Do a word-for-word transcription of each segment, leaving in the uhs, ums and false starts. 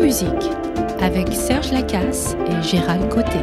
musique avec Serge Lacasse et Gérald Côté.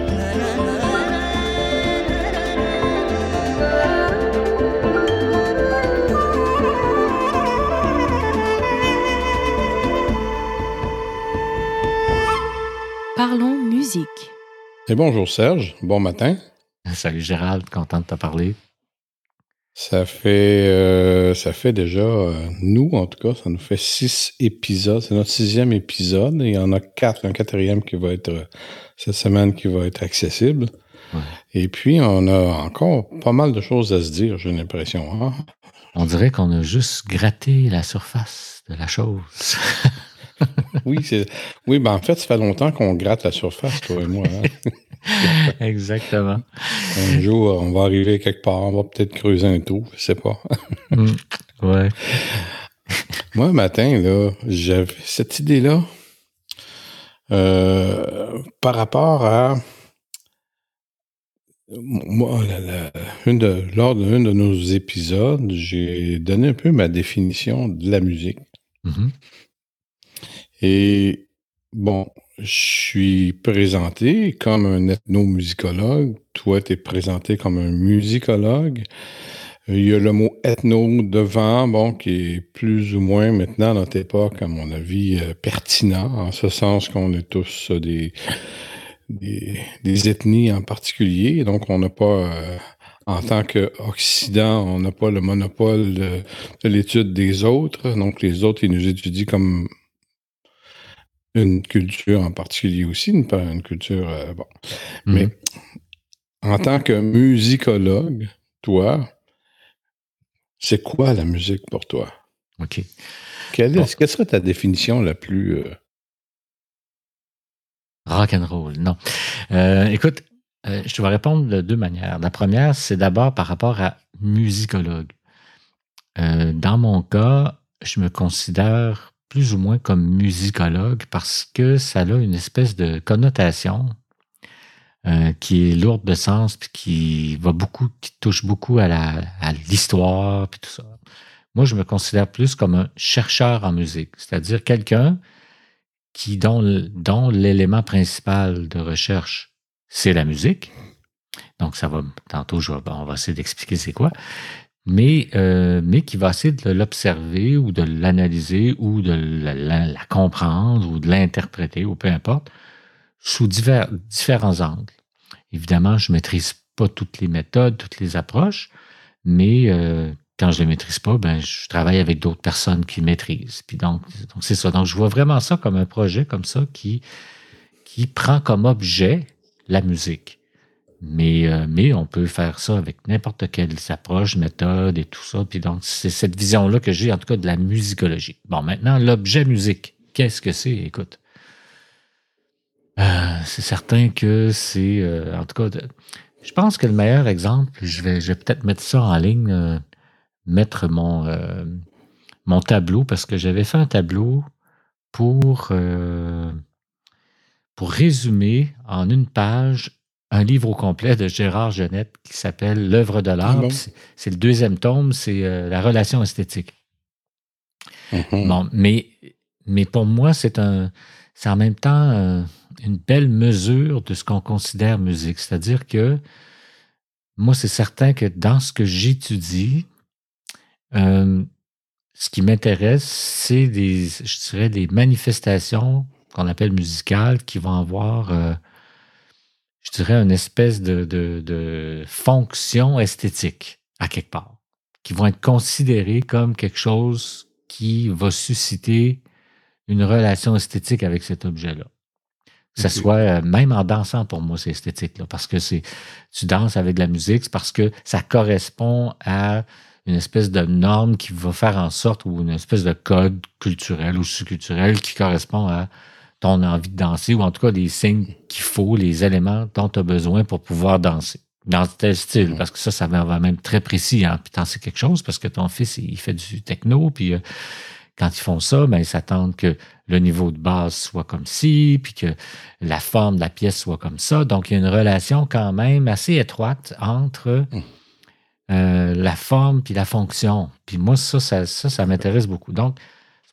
Parlons musique. Et bonjour Serge, bon matin. Salut Gérald, content de te parler. Ça fait, euh, ça fait déjà, euh, nous en tout cas, ça nous fait six épisodes. C'est notre sixième épisode. Et il y en a quatre, un quatrième qui va être euh, cette semaine qui va être accessible. Ouais. Et puis, on a encore pas mal de choses à se dire, j'ai l'impression. Hein? On dirait qu'on a juste gratté la surface de la chose. oui, c'est, oui, ben en fait, ça fait longtemps qu'on gratte la surface, toi et moi. Hein? Exactement. Un jour, on va arriver quelque part, on va peut-être creuser un trou, je sais pas. mm, ouais. Moi, un matin, là, j'avais cette idée-là euh, par rapport à moi, la, la, une de, lors d'un de nos épisodes, j'ai donné un peu ma définition de la musique. Mm-hmm. Et bon, je suis présenté comme un ethnomusicologue. Toi, tu es présenté comme un musicologue. Il y a le mot ethno devant, bon, qui est plus ou moins maintenant, à notre époque, à mon avis, euh, pertinent, en ce sens qu'on est tous euh, des, des, des ethnies en particulier. Donc, on n'a pas, euh, en tant qu'Occident, on n'a pas le monopole de, de l'étude des autres. Donc, les autres, ils nous étudient comme une culture en particulier aussi, une, une culture, euh, bon. Mm-hmm. Mais en tant que musicologue, toi, c'est quoi la musique pour toi? OK. Quelle, est, bon. Quelle serait ta définition la plus... Euh... Rock'n'roll, non. Euh, écoute, euh, je te vais répondre de deux manières. La première, c'est d'abord par rapport à musicologue. Euh, dans mon cas, je me considère plus ou moins comme musicologue parce que ça a une espèce de connotation euh, qui est lourde de sens puis qui va beaucoup, qui touche beaucoup à, la, à l'histoire puis tout ça. Moi, je me considère plus comme un chercheur en musique, c'est-à-dire quelqu'un qui dont, dont l'élément principal de recherche, c'est la musique. Donc, ça va, tantôt, je vais, on va essayer d'expliquer c'est quoi. Mais, euh, mais qui va essayer de l'observer ou de l'analyser ou de la, la, la comprendre ou de l'interpréter ou peu importe, sous divers, différents angles. Évidemment, je ne maîtrise pas toutes les méthodes, toutes les approches, mais euh, quand je ne les maîtrise pas, ben, je travaille avec d'autres personnes qui maîtrisent. Puis donc, donc, c'est ça. Donc, je vois vraiment ça comme un projet comme ça qui, qui prend comme objet la musique. Mais, euh, mais on peut faire ça avec n'importe quelle approche, méthode et tout ça. Puis donc, c'est cette vision-là que j'ai, en tout cas, de la musicologie. Bon, maintenant, l'objet musique, qu'est-ce que c'est? Écoute, euh, c'est certain que c'est, euh, en tout cas, de, je pense que le meilleur exemple, je vais, je vais peut-être mettre ça en ligne, euh, mettre mon, euh, mon tableau, parce que j'avais fait un tableau pour, euh, pour résumer en une page un livre au complet de Gérard Genette qui s'appelle L'œuvre de l'art. Ah bon? c'est, c'est le deuxième tome, c'est euh, la relation esthétique. Mm-hmm. Bon, mais, mais pour moi, c'est, un, c'est en même temps euh, une belle mesure de ce qu'on considère musique. C'est-à-dire que moi, c'est certain que dans ce que j'étudie, euh, ce qui m'intéresse, c'est des, je dirais, des manifestations qu'on appelle musicales qui vont avoir... Euh, je dirais, une espèce de, de, de fonction esthétique, à quelque part, qui vont être considérées comme quelque chose qui va susciter une relation esthétique avec cet objet-là. Que ce okay. soit, euh, même en dansant, pour moi, c'est esthétique, là, parce que c'est, tu danses avec de la musique, c'est parce que ça correspond à une espèce de norme qui va faire en sorte, ou une espèce de code culturel ou sous-culturel qui correspond à ton envie de danser, ou en tout cas des signes qu'il faut, les éléments dont tu as besoin pour pouvoir danser. Dans tel style, mmh. parce que ça, ça va même très précis. Hein, puis t'en sais quelque chose, parce que ton fils, il fait du techno, puis euh, quand ils font ça, ben, ils s'attendent que le niveau de base soit comme ci, puis que la forme de la pièce soit comme ça. Donc, il y a une relation quand même assez étroite entre mmh. euh, la forme puis la fonction. Puis moi, ça, ça, ça, ça m'intéresse beaucoup. Donc,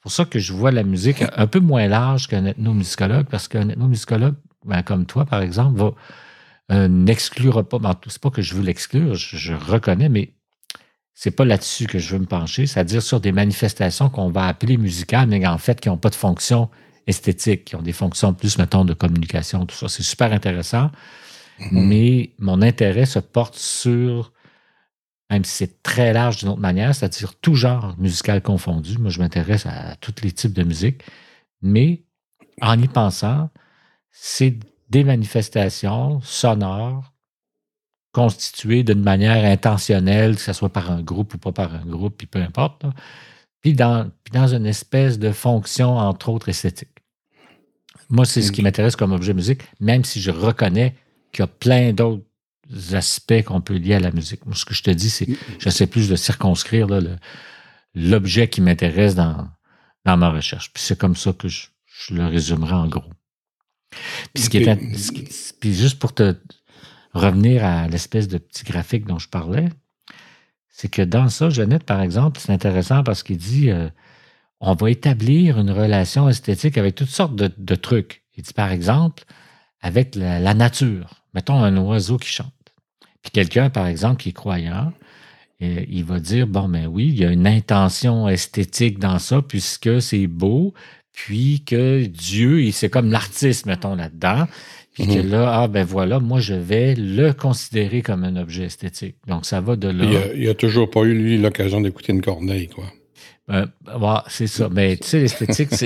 C'est pour ça que je vois la musique un peu moins large qu'un ethnomusicologue, parce qu'un ethnomusicologue, ben, comme toi, par exemple, va, euh, n'exclura pas, ben, c'est pas que je veux l'exclure, je, je reconnais, mais c'est pas là-dessus que je veux me pencher, c'est-à-dire sur des manifestations qu'on va appeler musicales, mais en fait qui n'ont pas de fonction esthétique, qui ont des fonctions plus, mettons, de communication, tout ça. C'est super intéressant, mm-hmm. mais mon intérêt se porte sur, même si c'est très large d'une autre manière, c'est-à-dire tout genre musical confondu. Moi, je m'intéresse à tous les types de musique, mais en y pensant, c'est des manifestations sonores constituées d'une manière intentionnelle, que ce soit par un groupe ou pas par un groupe, puis peu importe, là. Puis dans, puis dans une espèce de fonction, entre autres, esthétique. Moi, c'est ce qui m'intéresse comme objet musique, même si je reconnais qu'il y a plein d'autres aspects qu'on peut lier à la musique. Moi, ce que je te dis, c'est que j'essaie plus de circonscrire là, le, l'objet qui m'intéresse dans, dans ma recherche. Puis c'est comme ça que je, je le résumerai en gros. Puis, ce qui est, ce qui, puis juste pour te revenir à l'espèce de petit graphique dont je parlais, c'est que dans ça, Jeannette, par exemple, c'est intéressant parce qu'il dit euh, on va établir une relation esthétique avec toutes sortes de, de trucs. Il dit, par exemple, avec la, la nature. Mettons un oiseau qui chante. Puis quelqu'un, par exemple, qui est croyant, et, il va dire, bon, ben oui, il y a une intention esthétique dans ça, puisque c'est beau, puis que Dieu, il, c'est comme l'artiste, mettons, là-dedans, puis mm-hmm. que là, ah ben voilà, moi, je vais le considérer comme un objet esthétique. Donc, ça va de là. Il n'a toujours pas eu, lui, l'occasion d'écouter une corneille, quoi. Euh, ouais, c'est ça. Mais tu sais, l'esthétique, c'est...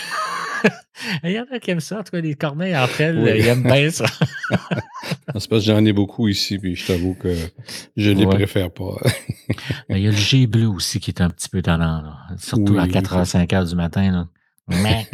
Il y en a qui aiment ça, en tout cas, les corneilles entre elles, oui. Ils aiment bien ça. C'est parce que j'en ai beaucoup ici, puis je t'avoue que je ne les ouais. préfère pas. Il y a le G bleu aussi qui est un petit peu tendant, là. Surtout oui, à quatre heures, cinq heures du matin, là. Mais...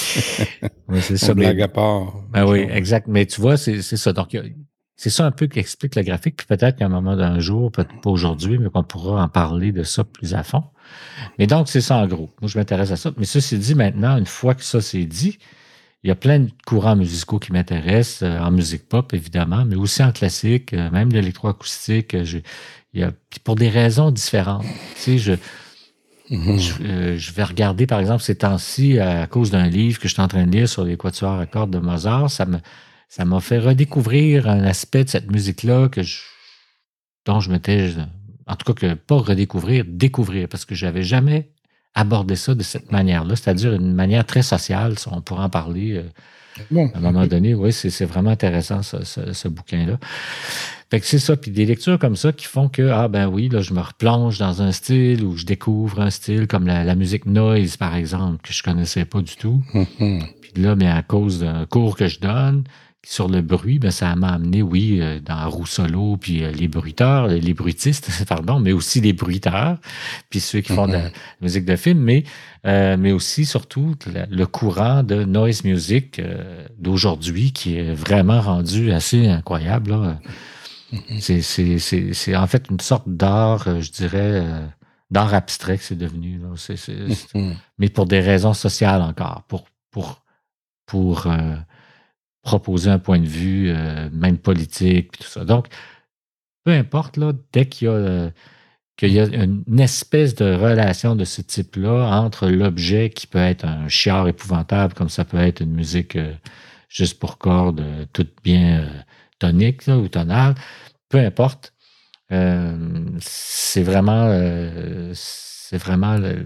oui, c'est ça. Blague mais... à part. Ben oui, exact. Mais tu vois, c'est, c'est ça. Donc, c'est ça un peu qui explique le graphique. Puis peut-être qu'à un moment d'un jour, peut-être pas aujourd'hui, mais qu'on pourra en parler de ça plus à fond. Mais donc, c'est ça en gros. Moi, je m'intéresse à ça. Mais ça, c'est dit maintenant, une fois que ça c'est dit, il y a plein de courants musicaux qui m'intéressent, euh, en musique pop, évidemment, mais aussi en classique, euh, même l'électroacoustique. Euh, j'ai, il y a, pour des raisons différentes. Tu sais, je... Mm-hmm. Je, euh, je vais regarder, par exemple, ces temps-ci, à cause d'un livre que je suis en train de lire sur les quatuors à cordes de Mozart, ça me, ça m'a fait redécouvrir un aspect de cette musique-là que je, dont je m'étais, en tout cas, que pas redécouvrir, découvrir, parce que j'avais jamais abordé ça de cette manière-là, c'est-à-dire une manière très sociale, on pourra en parler euh, bon. À un moment donné. Oui, c'est, c'est vraiment intéressant, ce, ce, ce bouquin-là. Fait que c'est ça, puis des lectures comme ça qui font que, ah ben oui, là, je me replonge dans un style ou je découvre un style comme la, la musique noise, par exemple, que je connaissais pas du tout. Mm-hmm. Puis là, mais à cause d'un cours que je donne sur le bruit, ben ça m'a amené, oui, dans Rousselot, puis les bruiteurs, les bruitistes, pardon, mais aussi les bruiteurs, puis ceux qui font mm-hmm. de la musique de film, mais, euh, mais aussi, surtout, le, le courant de noise music euh, d'aujourd'hui qui est vraiment rendu assez incroyable, là. Mm-hmm. C'est, c'est, c'est, c'est en fait une sorte d'art, euh, je dirais, euh, d'art abstrait que c'est devenu. Là. C'est, c'est, c'est, mm-hmm. mais pour des raisons sociales encore, pour, pour, pour euh, proposer un point de vue, euh, même politique, puis tout ça. Donc, peu importe, là, dès qu'il y a, euh, qu'il y a une, une espèce de relation de ce type-là entre l'objet qui peut être un chiard épouvantable, comme ça peut être une musique euh, juste pour cordes, euh, toute bien... Euh, tonique là, ou tonale, peu importe. Euh, c'est vraiment, euh, c'est vraiment le,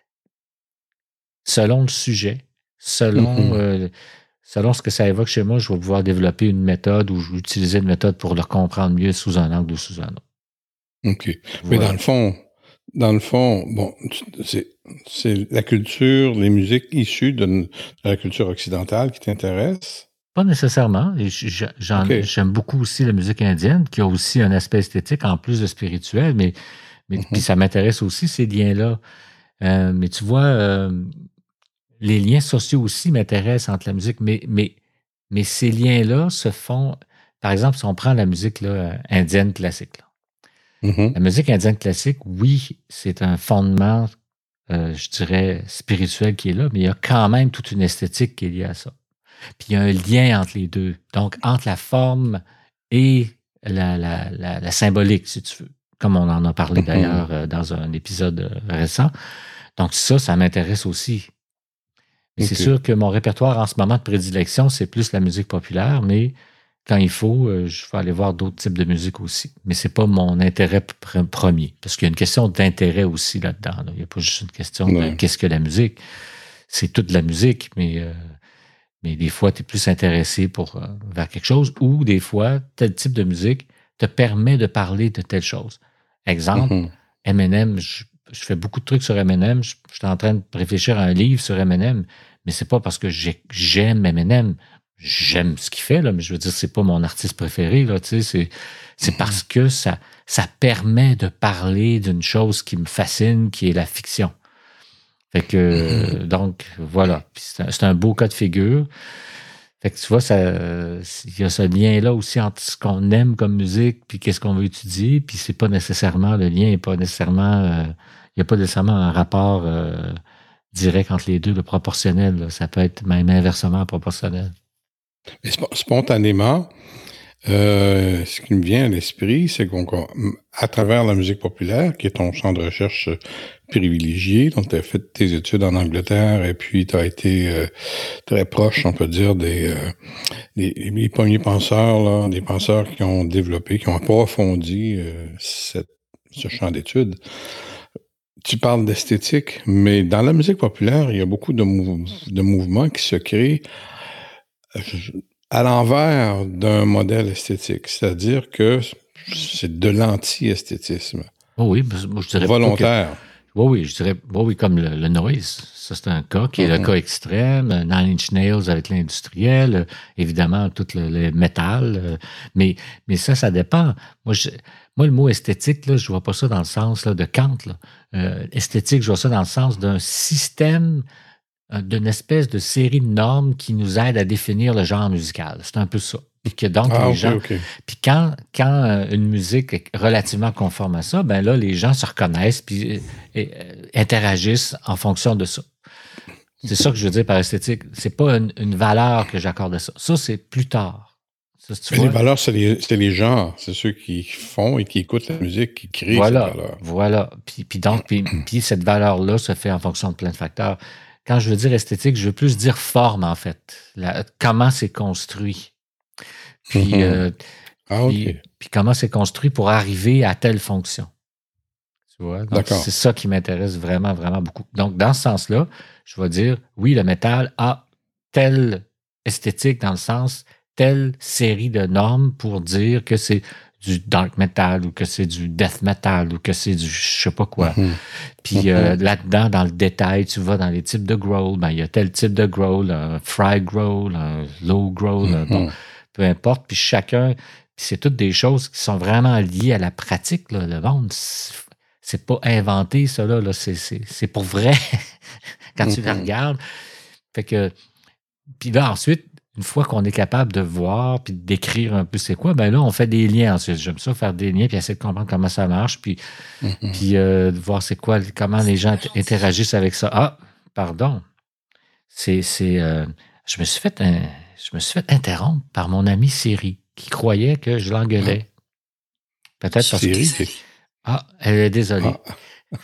selon le sujet, selon, mm-hmm. euh, selon ce que ça évoque chez moi, je vais pouvoir développer une méthode ou utiliser une méthode pour le comprendre mieux sous un angle ou sous un autre. OK. Voilà. Mais dans le fond, dans le fond, bon, c'est, c'est la culture, les musiques issues de, de la culture occidentale qui t'intéressent? Pas nécessairement. J'en, okay. J'aime beaucoup aussi la musique indienne, qui a aussi un aspect esthétique en plus de spirituel, mais, mais mm-hmm. puis ça m'intéresse aussi, ces liens-là. Euh, mais tu vois, euh, les liens sociaux aussi m'intéressent entre la musique, mais, mais, mais ces liens-là se font... Par exemple, si on prend la musique là, indienne classique. Là. Mm-hmm. La musique indienne classique, oui, c'est un fondement, euh, je dirais, spirituel qui est là, mais il y a quand même toute une esthétique qui est liée à ça. Puis il y a un lien entre les deux. Donc, entre la forme et la, la, la, la symbolique, si tu veux. Comme on en a parlé d'ailleurs euh, dans un épisode récent. Donc ça, ça m'intéresse aussi. Mais OK. c'est sûr que mon répertoire en ce moment de prédilection, c'est plus la musique populaire, mais quand il faut, euh, je vais aller voir d'autres types de musique aussi. Mais c'est pas mon intérêt pr- premier. Parce qu'il y a une question d'intérêt aussi là-dedans. Là. Il n'y a pas juste une question de Ouais. qu'est-ce que la musique. C'est toute la musique, mais, euh, mais des fois, tu es plus intéressé pour, euh, vers quelque chose, ou des fois, tel type de musique te permet de parler de telle chose. Exemple, Mhm. Eminem, je, je fais beaucoup de trucs sur Eminem. Je, je suis en train de réfléchir à un livre sur Eminem, mais c'est pas parce que j'ai- j'aime Eminem. J'aime ce qu'il fait, là, mais je veux dire, c'est pas mon artiste préféré, là, tu sais, c'est, c'est parce que ça, ça permet de parler d'une chose qui me fascine, qui est la fiction. Fait que, donc, voilà. Puis c'est un, c'est un beau cas de figure. Fait que tu vois, ça, il y a ce lien-là aussi entre ce qu'on aime comme musique puis qu'est-ce qu'on veut étudier. Puis c'est pas nécessairement, le lien n'est pas nécessairement, euh, il n'y a pas nécessairement un rapport euh, direct entre les deux, le proportionnel. Là. Ça peut être même inversement proportionnel. Mais sp- spontanément, euh, ce qui me vient à l'esprit, c'est qu'on, qu'on- à travers la musique populaire, qui est ton champ de recherche euh, privilégié, donc tu as fait tes études en Angleterre et puis tu as été euh, très proche, on peut dire, des, euh, des, des premiers penseurs, là, des penseurs qui ont développé, qui ont approfondi euh, cette, ce champ d'études. Tu parles d'esthétique, mais dans la musique populaire, il y a beaucoup de, mou- de mouvements qui se créent euh, à l'envers d'un modèle esthétique, c'est-à-dire que c'est de l'anti-esthétisme, Oh oui, parce- moi, je dirais pas que. volontaire. Oui, oui, je dirais, oui, oui, comme le, le noise. Ça, c'est un cas qui est le Mhm. cas extrême. euh, Nine Inch Nails avec l'industriel, euh, évidemment, tout le, le métal. euh, mais, mais ça, ça dépend. Moi, je, moi, le mot esthétique, là, je vois pas ça dans le sens là, de Kant. Là. Euh, esthétique, je vois ça dans le sens d'un système, euh, d'une espèce de série de normes qui nous aide à définir le genre musical. C'est un peu ça. Puis que donc, Ah, les OK, gens. OK. Puis quand, quand euh, une musique est relativement conforme à ça, ben là, les gens se reconnaissent puis euh, et, euh, interagissent en fonction de ça. C'est ça que je veux dire par esthétique. C'est pas une, une valeur que j'accorde à ça. Ça, c'est plus tard. Ça, tu Mais les vois? valeurs, c'est les, c'est les gens, c'est ceux qui font et qui écoutent la musique, qui créent cette Voilà, valeur. voilà. Puis, puis donc, puis, puis cette valeur-là se fait en fonction de plein de facteurs. Quand je veux dire esthétique, je veux plus dire forme, en fait. La- comment c'est construit. Puis, Mhm. euh, Ah, OK. puis, puis comment c'est construit pour arriver à telle fonction. Tu vois? Donc, D'accord. c'est ça qui m'intéresse vraiment, vraiment beaucoup. Donc, dans ce sens-là, je vais dire, oui, le métal a telle esthétique dans le sens, telle série de normes pour dire que c'est du dark metal ou que c'est du death metal ou que c'est du je sais pas quoi. Mhm. Puis euh, là-dedans, dans le détail, tu vas dans les types de growl, ben, il y a tel type de growl, un fry growl, un low growl, un- bon, Mhm. peu importe. Puis chacun, puis c'est toutes des choses qui sont vraiment liées à la pratique. Là. Le monde, c'est c'est pas inventé, ça, là. là. C'est, c'est, c'est pour vrai quand tu la Mhm. regardes. Fait que, puis là, ensuite, une fois qu'on est capable de voir puis de décrire un peu c'est quoi, ben là, on fait des liens ensuite. J'aime ça, faire des liens puis essayer de comprendre comment ça marche, puis, Mhm. puis euh, de voir c'est quoi, comment les gens int- interagissent avec ça. Ah, pardon. C'est, c'est, euh, je me suis fait, un- je me suis fait interrompre par mon ami Siri qui croyait que je l'engueulais. Peut-être parce que. Siri, c'est... Ah, elle est désolée. Ah.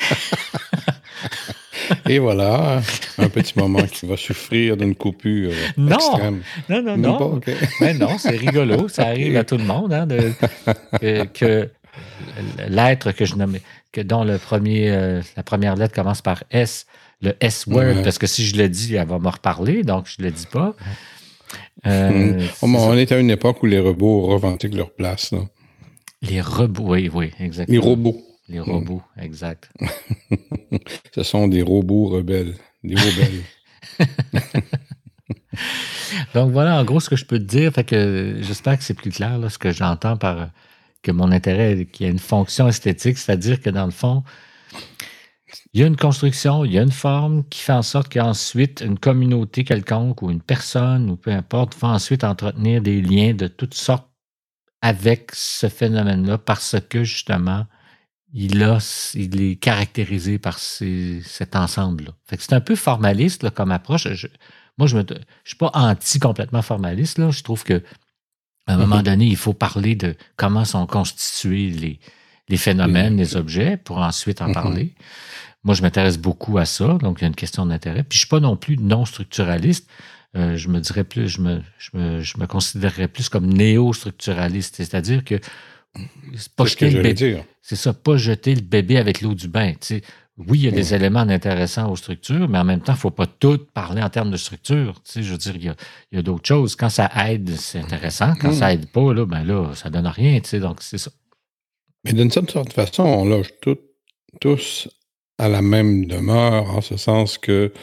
Et voilà, un petit moment qui va souffrir d'une coupure Non! extrême. Non, non, Même non. pas, OK. Mais non, c'est rigolo. Ça arrive à tout le monde, hein, de- que, que l'être que je nommais, que dont le premier, euh, la première lettre commence par S, le S-word, Ouais. parce que si je le dis, elle va me reparler, donc je ne le dis pas. Euh, Mhm. c'est Oh, mais ça. on est à une époque où les robots revendiquent leur place, là. Les robots, oui, oui, Les exactement. robots. Les robots, exact. Ce sont des robots rebelles. Des rebelles. Donc voilà, en gros, ce que je peux te dire. Fait que j'espère que c'est plus clair, là, ce que j'entends par euh, que mon intérêt, qu'il y a une fonction esthétique, c'est-à-dire que dans le fond, il y a une construction, il y a une forme qui fait en sorte qu'ensuite, une communauté quelconque ou une personne ou peu importe va ensuite entretenir des liens de toutes sortes avec ce phénomène-là parce que justement, il, a, il est caractérisé par ces, cet ensemble-là. Fait que c'est un peu formaliste là, comme approche. Je, moi, je ne suis pas anti-complètement formaliste. Là. Je trouve que à un moment Mhm. donné, il faut parler de comment sont constitués les, les phénomènes, les objets, pour ensuite en Mhm. parler. moi, je m'intéresse beaucoup à ça, donc il y a une question d'intérêt. Puis je suis pas non plus non structuraliste. Euh, je me dirais plus, je me, je me, je me considérerais plus comme néo-structuraliste, c'est-à-dire que c'est pas C'est ce que jeter le j'allais bébé. dire. C'est ça, pas jeter le bébé avec l'eau du bain. Tu sais. Oui, il y a des Ouais. éléments intéressants aux structures, mais en même temps, il ne faut pas tout parler en termes de structure. Tu sais, je veux dire, il y a, il y a d'autres choses. Quand ça aide, c'est intéressant. Quand ça Mm. aide pas, là, ben là, ça donne rien. Tu sais, donc, c'est ça. Mais d'une certaine façon, on loge tout, tous à la même demeure, en ce sens que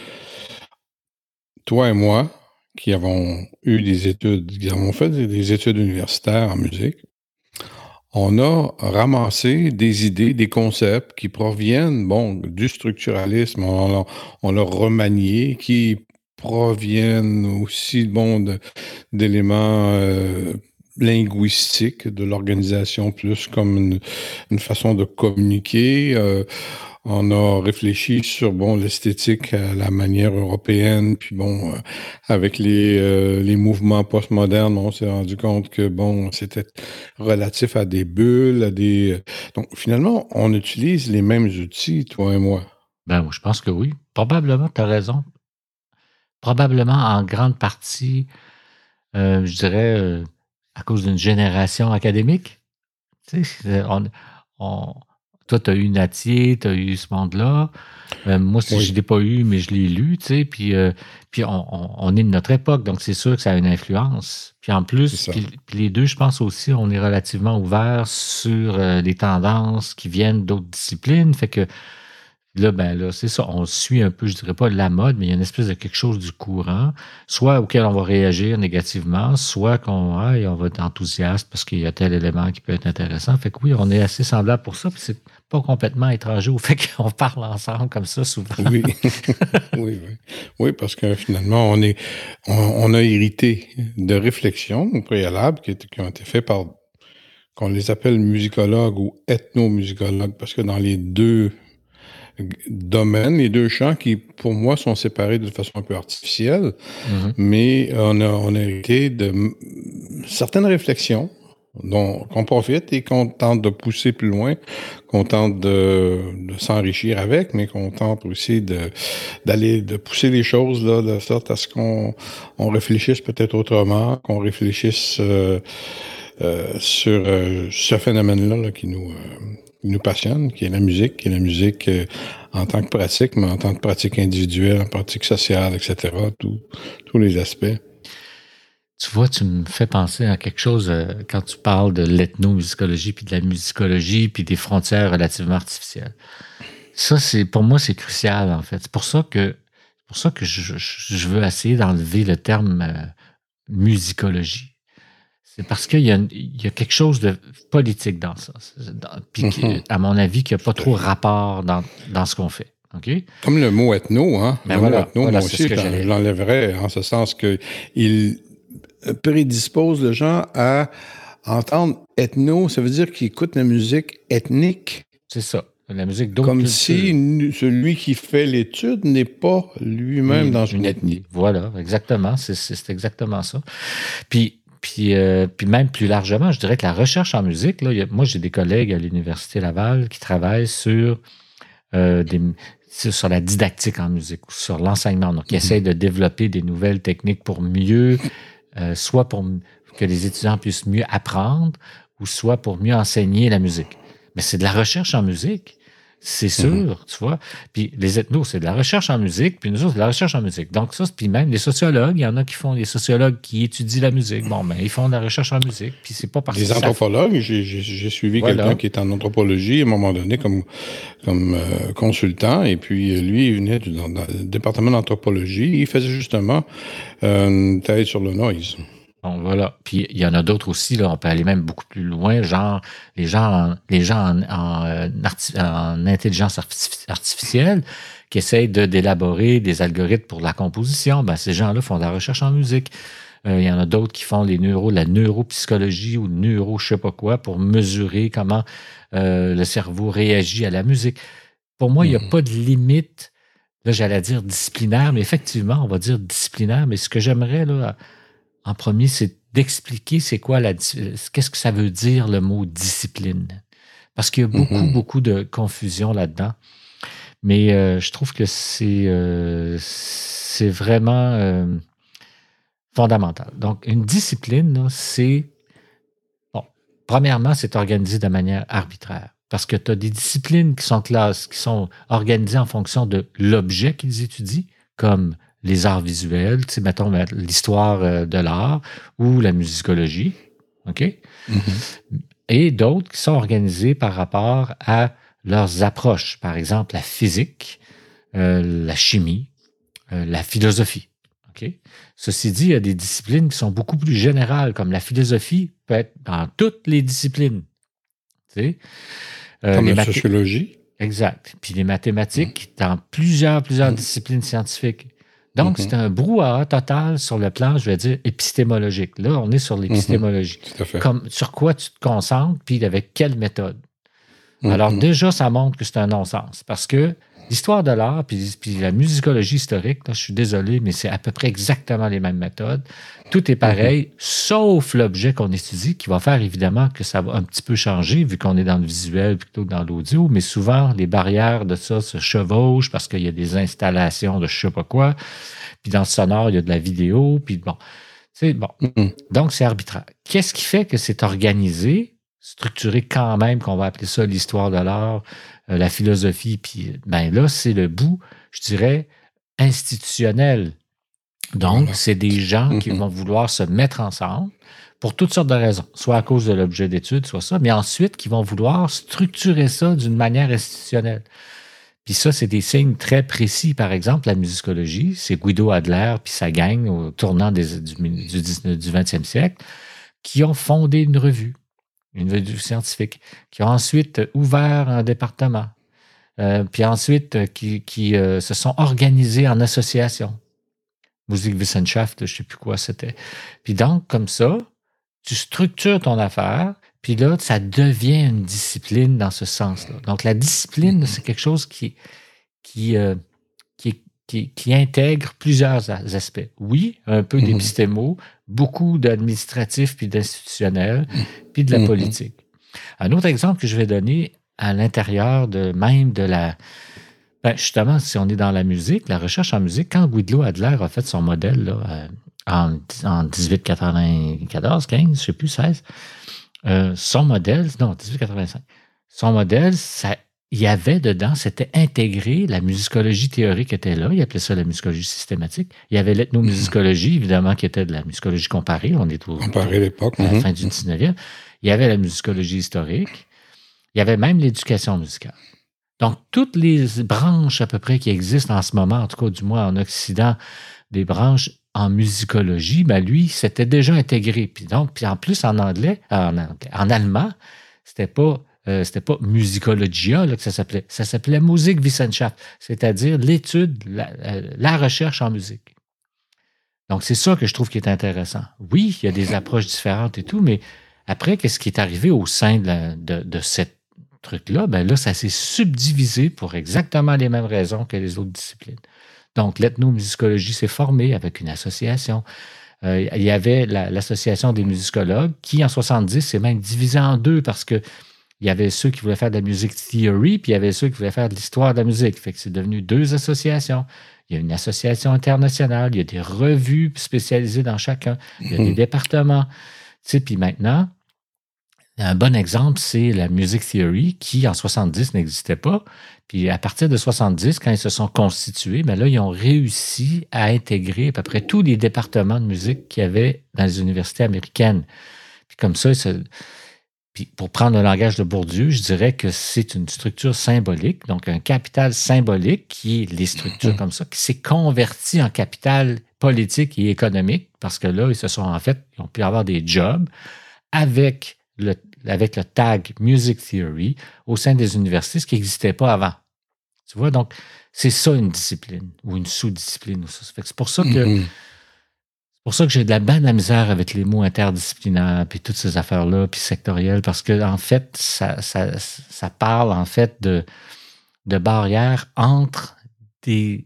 toi et moi, qui avons eu des études, qui avons fait des, des études universitaires en musique, on a ramassé des idées, des concepts qui proviennent, bon, du structuralisme, on l'a, on l'a remanié, qui proviennent aussi, bon, de- d'éléments euh, linguistiques de l'organisation, plus comme une, une façon de communiquer. Euh, on a réfléchi sur, bon, l'esthétique à la manière européenne, puis bon, euh, avec les, euh, les mouvements postmodernes, on s'est rendu compte que, bon, c'était relatif à des bulles, à des... Donc, finalement, on utilise les mêmes outils, toi et moi. Ben, je pense que oui. Probablement, tu as raison. Probablement en grande partie, euh, je dirais, euh, à cause d'une génération académique. Tu sais, on, on- toi, tu as eu Natier, tu as eu ce monde-là. Euh, moi, si je Oui, ne l'ai pas eu, mais je l'ai lu, tu sais, puis, euh, puis on, on- on est de notre époque, donc c'est sûr que ça a une influence. Puis en c'est plus, ça. puis, puis les deux, je pense aussi, on est relativement ouverts sur euh, les tendances qui viennent d'autres disciplines. Fait que là, ben là, c'est ça, on suit un peu, je dirais pas la mode, mais il y a une espèce de quelque chose du courant, soit auquel on va réagir négativement, soit qu'on ah, on va être enthousiaste parce qu'il y a tel élément qui peut être intéressant. Fait que oui, on est assez semblable pour ça, puis c'est pas complètement étranger au fait qu'on parle ensemble comme ça souvent. Oui, oui, oui. Oui, parce que finalement, on est, on, on a hérité de réflexions au préalable qui, étaient- qui ont été faites par, qu'on les appelle musicologues ou ethnomusicologues, parce que dans les deux domaines, les deux champs qui, pour moi, sont séparés de façon un peu artificielle, Mhm. mais on a, on a hérité de m- certaines réflexions dont qu'on profite et qu'on tente de pousser plus loin, qu'on tente de, de s'enrichir avec, mais qu'on tente aussi de d'aller de pousser les choses là de sorte à ce qu'on on réfléchisse peut-être autrement, qu'on réfléchisse euh, euh, sur euh, ce phénomène-là là, qui nous euh, qui nous passionne, qui est la musique, qui est la musique euh, en tant que pratique, mais en tant que pratique individuelle, en pratique sociale, et cetera. Tout, tous les aspects. Tu vois, tu me fais penser à quelque chose euh, quand tu parles de l'ethnomusicologie, puis de la musicologie, puis des frontières relativement artificielles. Ça, c'est pour moi, c'est crucial, en fait. C'est pour ça que, c'est pour ça que je, je- je veux essayer d'enlever le terme euh, musicologie. C'est parce qu'il y a, une- il y a quelque chose de politique dans ça. C'est- dans- Puis, qui- Mhm. à mon avis, qui n'a pas Tout à trop fait. rapport dans, dans ce qu'on fait. OK? Comme le mot ethno, hein. Ben Le mot voilà, ethno, voilà, moi c'est ce aussi, que je j'allais. je l'enlèverais en ce sens que il prédispose les gens à entendre ethno, ça veut dire qu'ils écoutent la musique ethnique, C'est ça. La musique d'autres comme cultures. si nu- celui qui fait l'étude n'est pas lui-même Une, dans ce une groupe. ethnie. Voilà, exactement. C'est c'est- c'est exactement ça. Puis, puis, euh, puis même plus largement, je dirais que la recherche en musique, là, il y a- moi, j'ai des collègues à l'Université Laval qui travaillent sur, euh, des, sur sur la didactique en musique, ou sur l'enseignement. Donc, ils Mhm. essayent de développer des nouvelles techniques pour mieux, euh, soit pour m- que les étudiants puissent mieux apprendre, ou soit pour mieux enseigner la musique. Mais c'est de la recherche en musique. C'est sûr, Mhm. tu vois. Puis les ethnos, c'est de la recherche en musique, puis nous autres, c'est de la recherche en musique. Donc ça, puis même les sociologues, il y en a qui font, les sociologues qui étudient la musique. Bon, ben, ils font de la recherche en musique, puis c'est pas parce Des que ça... anthropologues, j'ai j'ai- j'ai suivi Voilà. quelqu'un qui est en anthropologie à un moment donné comme, comme euh, consultant, et puis euh, lui, il venait du- dans, dans le département d'anthropologie, il faisait justement euh, une tête sur le noise. Bon, voilà. Puis il y en a d'autres aussi, là, on peut aller même beaucoup plus loin, genre les gens en, les gens en, en, euh, arti- en intelligence artifici- artificielle qui essayent de, d'élaborer des algorithmes pour la composition. Ben, ces gens-là font de la recherche en musique. Euh, il y en a d'autres qui font les neuro, la neuropsychologie ou neuro je sais pas quoi pour mesurer comment euh, le cerveau réagit à la musique. Pour moi, il n'y a Mhm. pas de limite. Là, j'allais dire disciplinaire, mais effectivement, on va dire disciplinaire. Mais ce que j'aimerais, là, en premier, c'est d'expliquer c'est quoi la, di- qu'est-ce que ça veut dire le mot discipline. Parce qu'il y a beaucoup, Mhm. beaucoup de confusion là-dedans. Mais euh, je trouve que c'est, euh, c'est vraiment euh, fondamental. Donc, une discipline, là, c'est... Bon, premièrement, c'est organisé de manière arbitraire. Parce que tu as des disciplines qui sont classes, qui sont organisées en fonction de l'objet qu'ils étudient, comme les arts visuels, tu sais, mettons l'histoire euh, de l'art ou la musicologie, OK? Mhm. Et d'autres qui sont organisées par rapport à leurs approches, par exemple la physique, euh, la chimie, euh, la philosophie. OK? Ceci dit, il y a des disciplines qui sont beaucoup plus générales, comme la philosophie peut être dans toutes les disciplines. Tu sais? Euh, Comme les la mathé- sociologie. Exact. Puis les mathématiques dans plusieurs, plusieurs Mhm. disciplines scientifiques. Donc, Mhm. c'est un brouhaha total sur le plan, je vais dire, épistémologique. Là, on est sur l'épistémologie. Tout à fait. Comme sur quoi tu te concentres, puis avec quelle méthode. Mhm. Alors, déjà, ça montre que c'est un non-sens. Parce que l'histoire de l'art, puis, puis la musicologie historique, là, je suis désolé, mais c'est à peu près exactement les mêmes méthodes. Tout est pareil, sauf l'objet qu'on étudie, qui va faire évidemment que ça va un petit peu changer, vu qu'on est dans le visuel plutôt que dans l'audio. Mais souvent, les barrières de ça se chevauchent parce qu'il y a des installations de je sais pas quoi. Puis dans le sonore, il y a de la vidéo. Puis bon, c'est bon. Mhm. Donc, c'est arbitraire. Qu'est-ce qui fait que c'est organisé, structuré quand même, qu'on va appeler ça l'histoire de l'art, euh, la philosophie, puis ben là, c'est le bout, je dirais, institutionnel. Donc, Voilà. c'est des gens qui Mhm. vont vouloir se mettre ensemble pour toutes sortes de raisons, soit à cause de l'objet d'étude, soit ça, mais ensuite qui vont vouloir structurer ça d'une manière institutionnelle. Puis ça, c'est des signes très précis. Par exemple, la musicologie, c'est Guido Adler puis sa gang au tournant des- du, du, dix-neuvième du vingtième siècle qui ont fondé une revue, une revue scientifique, qui ont ensuite ouvert un département, euh, puis ensuite euh, qui, qui euh, se sont organisés en association. Musikwissenschaft, je ne sais plus quoi c'était. Puis donc, comme ça, tu structures ton affaire, puis là, ça devient une discipline dans ce sens-là. Donc, la discipline, c'est quelque chose qui, qui, euh, qui, qui, qui intègre plusieurs a- aspects. Oui, un peu Mhm. d'épistémo, beaucoup d'administratif puis d'institutionnel, puis de la Mhm. politique. Un autre exemple que je vais donner à l'intérieur de même de la... Ben, justement, si on est dans la musique, la recherche en musique, quand Guido Adler a fait son modèle là, euh, en, en dix-huit quatre-vingt-quatorze, quinze, je ne sais plus, seize, euh, son modèle, non, dix-huit quatre-vingt-cinq, son modèle, ça, il y avait dedans, c'était intégré, la musicologie théorique était là, il appelait ça la musicologie systématique. Il y avait l'ethnomusicologie, évidemment, qui était de la musicologie comparée, on est au, Comparé à l'époque. à la Mhm. fin du dix-neuvième. Il y avait la musicologie historique, il y avait même l'éducation musicale. Donc, toutes les branches à peu près qui existent en ce moment, en tout cas du moins en Occident, des branches en musicologie, ben lui, c'était déjà intégré. Puis donc, puis en plus en anglais, en, anglais, en allemand, c'était pas, euh, c'était pas musicologia là, que ça s'appelait. Ça s'appelait Musikwissenschaft, c'est-à-dire l'étude, la, la recherche en musique. Donc, c'est ça que je trouve qui est intéressant. Oui, il y a des approches différentes et tout, mais après, qu'est-ce qui est arrivé au sein de, la, de, de cette truc-là? Ben là, ça s'est subdivisé pour exactement les mêmes raisons que les autres disciplines. Donc, l'ethnomusicologie s'est formée avec une association. Euh, il y avait la- l'association des musicologues qui, en soixante-dix, s'est même divisée en deux parce que il y avait ceux qui voulaient faire de la music theory, puis il y avait ceux qui voulaient faire de l'histoire de la musique. Fait que c'est devenu deux associations. Il y a une association internationale, il y a des revues spécialisées dans chacun, il y a des Mhm. départements. Tu sais, puis maintenant, un bon exemple, c'est la music theory qui, en soixante-dix, n'existait pas. Puis à partir de soixante-dix, quand ils se sont constitués, ben là, ils ont réussi à intégrer à peu près tous les départements de musique qu'il y avait dans les universités américaines. Puis comme ça, ça- puis pour prendre le langage de Bourdieu, je dirais que c'est une structure symbolique, donc un capital symbolique qui est les structures comme ça, qui s'est converti en capital politique et économique, parce que là, ils se sont en fait, ils ont pu avoir des jobs avec le, avec le tag Music Theory au sein des universités, ce qui n'existait pas avant. Tu vois, donc c'est ça une discipline ou une sous-discipline. Ça fait que C'est pour ça que Mhm. c'est pour ça que j'ai de la ben de la misère avec les mots interdisciplinaires puis toutes ces affaires-là, puis sectorielles, parce que en fait, ça, ça, ça parle en fait de, de barrières entre des,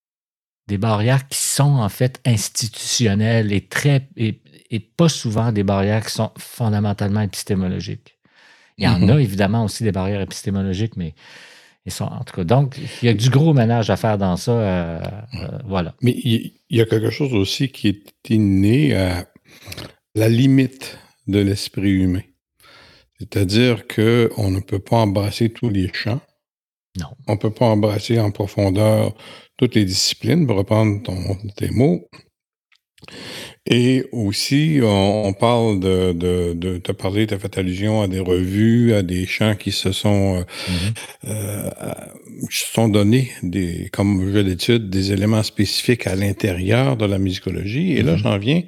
des barrières qui sont en fait institutionnelles et très et, et pas souvent des barrières qui sont fondamentalement épistémologiques. Il y en Mhm. a évidemment aussi des barrières épistémologiques, mais Ils sont, en tout cas, donc, il y a du gros ménage à faire dans ça. Euh, euh, voilà. Mais il y a quelque chose aussi qui est inné à la limite de l'esprit humain. C'est-à-dire qu'on ne peut pas embrasser tous les champs. Non. On ne peut pas embrasser en profondeur toutes les disciplines, pour reprendre ton, tes mots. Et aussi, on, on parle de, de, de, tu as parlé, tu as fait allusion à des revues, à des chants qui se sont, mm-hmm. euh, qui se sont donnés, des, comme objet d'étude, des éléments spécifiques à l'intérieur de la musicologie. Et mm-hmm. là, j'en viens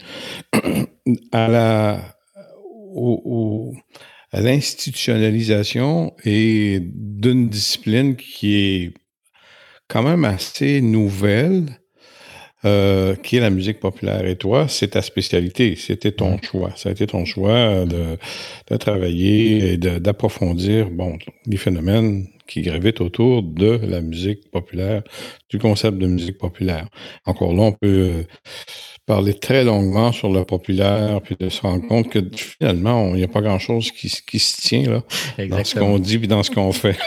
à la, au, au, à l'institutionnalisation et d'une discipline qui est quand même assez nouvelle, euh, qui est la musique populaire. Et toi, c'est ta spécialité, c'était ton mmh. choix. Ça a été ton choix de, de travailler et de, d'approfondir bon, les phénomènes qui gravitent autour de la musique populaire, du concept de musique populaire. Encore là, on peut euh, parler très longuement sur le populaire, puis de se rendre compte que finalement, il n'y a pas grand-chose qui, qui se tient là, dans ce qu'on dit et dans ce qu'on fait.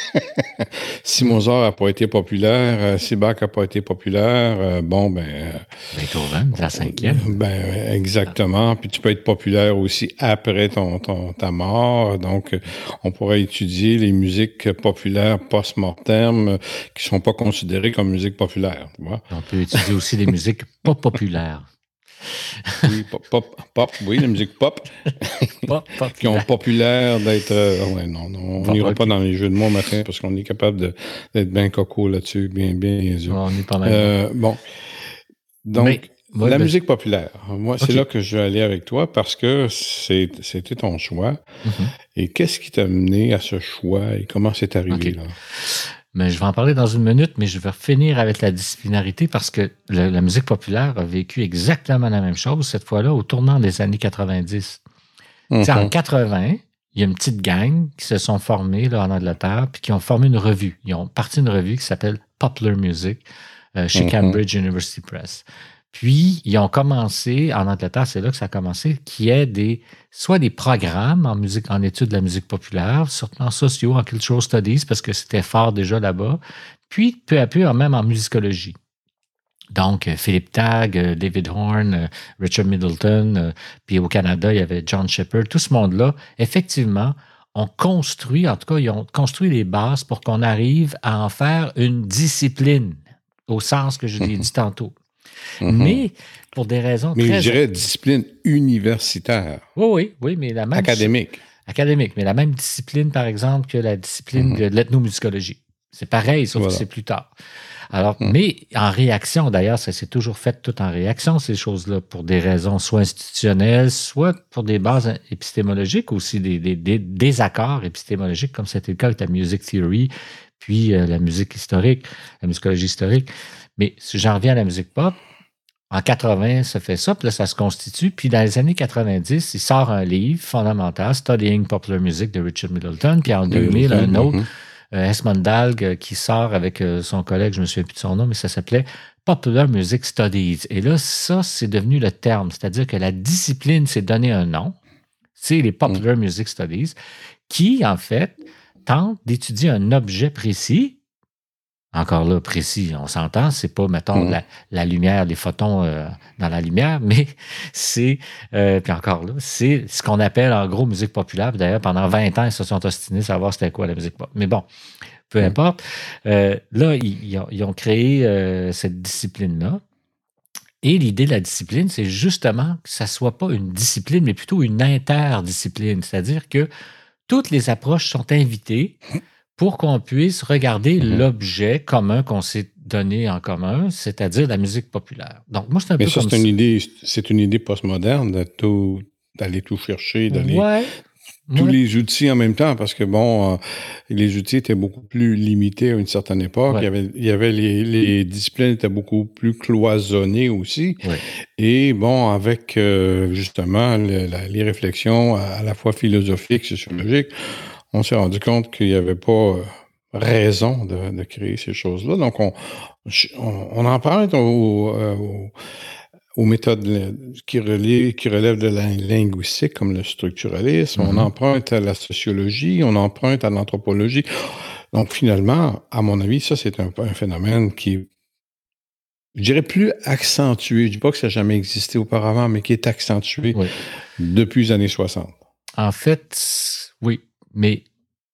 Si Mozart n'a pas été populaire, si Bach n'a pas été populaire, euh, bon, ben... Beethoven, la cinquième. Ben, exactement. Puis tu peux être populaire aussi après ton, ton, ta mort. Donc, on pourrait étudier les musiques populaires post-mortem qui ne sont pas considérées comme musique populaire. Tu vois? On peut étudier aussi les musiques pas populaires. Oui, pop, pop, pop, oui, la musique pop. Pop, pop qui ont populaire d'être... Euh, ouais, non, non, on n'ira pas dans les jeux de mots matin parce qu'on est capable de, d'être bien coco là-dessus, bien, bien les yeux. On est pas mal. Euh, bon, donc, Mais, ouais, la ben, musique populaire, moi, okay. c'est là que je vais aller avec toi parce que c'est, c'était ton choix. Mm-hmm. Et qu'est-ce qui t'a mené à ce choix et comment c'est arrivé okay. là? Mais je vais en parler dans une minute, mais je vais finir avec la disciplinarité parce que le, la musique populaire a vécu exactement la même chose, cette fois-là, au tournant des années quatre-vingt-dix. Mm-hmm. En quatre-vingts, il y a une petite gang qui se sont formés là, en Angleterre puis qui ont formé une revue. Ils ont parti une revue qui s'appelle Popular Music euh, chez mm-hmm. Cambridge University Press. Puis, ils ont commencé, en Angleterre, c'est là que ça a commencé, qu'il y ait des, soit des programmes en musique, en études de la musique populaire, surtout en socio, en cultural studies, parce que c'était fort déjà là-bas, puis peu à peu, même en musicologie. Donc, Philip Tagg, David Horn, Richard Middleton, puis au Canada, il y avait John Shepherd, tout ce monde-là, effectivement, ont construit, en tout cas, ils ont construit les bases pour qu'on arrive à en faire une discipline, au sens que je l'ai dit tantôt. Mm-hmm. Mais pour des raisons mais très... Mais je dirais discipline universitaire. Oui, oui, oui, mais la même... Académique. Académique, mais la même discipline, par exemple, que la discipline mm-hmm. de l'ethnomusicologie. C'est pareil, sauf voilà. que c'est plus tard. Alors, mm. mais en réaction, d'ailleurs, ça s'est toujours fait tout en réaction, ces choses-là, pour des raisons soit institutionnelles, soit pour des bases épistémologiques aussi, des, des, des désaccords épistémologiques, comme c'était le cas avec la music theory, puis euh, la musique historique, la musicologie historique. Mais si j'en reviens à la musique pop, en quatre-vingts, ça fait ça, puis là, ça se constitue. Puis dans les années quatre-vingt-dix, il sort un livre fondamental, Studying Popular Music de Richard Middleton, puis en deux mille, un autre, mm-hmm. euh, Esmond Dalg, qui sort avec euh, son collègue, je ne me souviens plus de son nom, mais ça s'appelait Popular Music Studies. Et là, ça, c'est devenu le terme, c'est-à-dire que la discipline s'est donné un nom, c'est les Popular mm. Music Studies, qui, en fait, tentent d'étudier un objet précis. Encore là, précis, on s'entend, c'est pas, mettons, mmh. la, la lumière, les photons euh, dans la lumière, mais c'est, euh, puis encore là, c'est ce qu'on appelle en gros musique populaire. D'ailleurs, pendant vingt ans, ils se sont ostinés à savoir c'était quoi la musique pop. Mais bon, peu mmh. importe. Euh, là, ils, ils, ont, ils ont créé euh, cette discipline-là. Et l'idée de la discipline, c'est justement que ça soit pas une discipline, mais plutôt une interdiscipline. C'est-à-dire que toutes les approches sont invitées pour qu'on puisse regarder mm-hmm. l'objet commun qu'on s'est donné en commun, c'est-à-dire la musique populaire. Donc, moi, c'est un Mais peu ça, comme c'est ça. Une idée, c'est une idée postmoderne de tout, d'aller tout chercher, d'aller... Ouais. Tous ouais. les outils en même temps, parce que, bon, euh, les outils étaient beaucoup plus limités à une certaine époque. Ouais. Il y avait, il y avait les, les disciplines étaient beaucoup plus cloisonnées aussi. Ouais. Et, bon, avec, euh, justement, le, la, les réflexions à, à la fois philosophiques, sociologiques, on s'est rendu compte qu'il n'y avait pas raison de, de créer ces choses-là. Donc, on, on, on en parle au, au, aux méthodes qui relèvent, qui relèvent de la linguistique, comme le structuralisme. Mm-hmm. On emprunte à la sociologie, on emprunte à l'anthropologie. Donc, finalement, à mon avis, ça, c'est un, un phénomène qui est, je dirais, plus accentué. Je ne dis pas que ça n'a jamais existé auparavant, mais qui est accentué oui. depuis les années soixante. En fait, oui, mais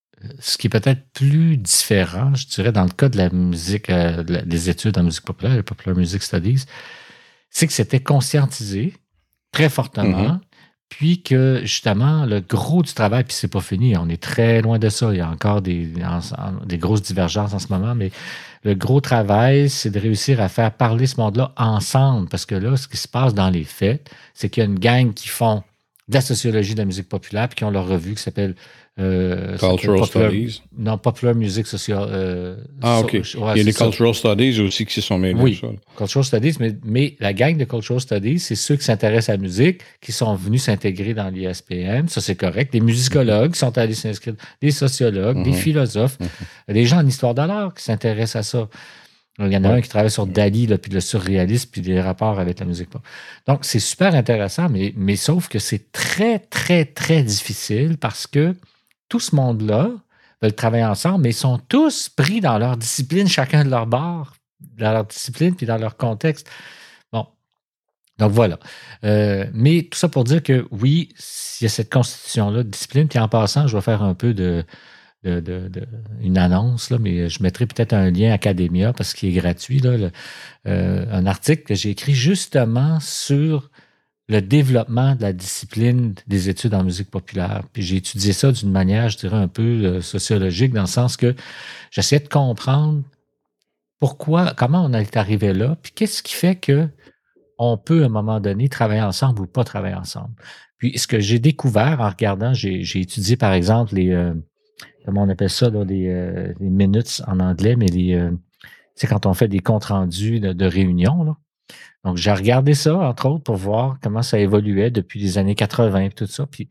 ce qui est peut-être plus différent, je dirais, dans le cas de la musique, euh, de la, des études en musique populaire, les Popular Music Studies, c'est que c'était conscientisé très fortement, mm-hmm. puis que, justement, le gros du travail, puis c'est pas fini, on est très loin de ça, il y a encore des, en, en, des grosses divergences en ce moment, mais le gros travail, c'est de réussir à faire parler ce monde-là ensemble, parce que là, ce qui se passe dans les faits, c'est qu'il y a une gang qui font de la sociologie de la musique populaire, puis qui ont leur revue qui s'appelle Euh, Cultural popular, Studies. Non, Popular Music Social. Euh, ah, OK. So, ouais, il y a les Cultural ça. Studies aussi qui se sont mêlés. Oui, ça, Cultural Studies, mais, mais la gang de Cultural Studies, c'est ceux qui s'intéressent à la musique, qui sont venus s'intégrer dans l'I S P M. Ça, c'est correct. Des musicologues qui sont allés s'inscrire, des sociologues, mm-hmm. des philosophes, mm-hmm. des gens en histoire de l'art qui s'intéressent à ça. Il y en a ouais. un qui travaille sur Dali, là, puis le surréalisme, puis les rapports avec la musique pop. Donc, c'est super intéressant, mais, mais sauf que c'est très, très, très difficile parce que tout ce monde-là veulent travailler ensemble, mais ils sont tous pris dans leur discipline, chacun de leur bord, dans leur discipline, puis dans leur contexte. Bon. Donc, voilà. Euh, mais tout ça pour dire que, oui, il y a cette constitution-là de discipline, puis en passant, je vais faire un peu de... De, de, de, une annonce, là, mais je mettrai peut-être un lien Academia parce qu'il est gratuit, là, le, euh, un article que j'ai écrit justement sur le développement de la discipline des études en musique populaire. Puis j'ai étudié ça d'une manière, je dirais, un peu euh, sociologique, dans le sens que j'essayais de comprendre pourquoi, comment on est arrivé là, puis qu'est-ce qui fait que on peut, à un moment donné, travailler ensemble ou pas travailler ensemble. Puis ce que j'ai découvert en regardant, j'ai, j'ai étudié, par exemple, les... Euh, comment on appelle ça, là, des, euh, des minutes en anglais, mais les, euh, c'est quand on fait des comptes rendus de, de réunions, là. Donc, j'ai regardé ça, entre autres, pour voir comment ça évoluait depuis les années quatre-vingt et tout ça. Puis,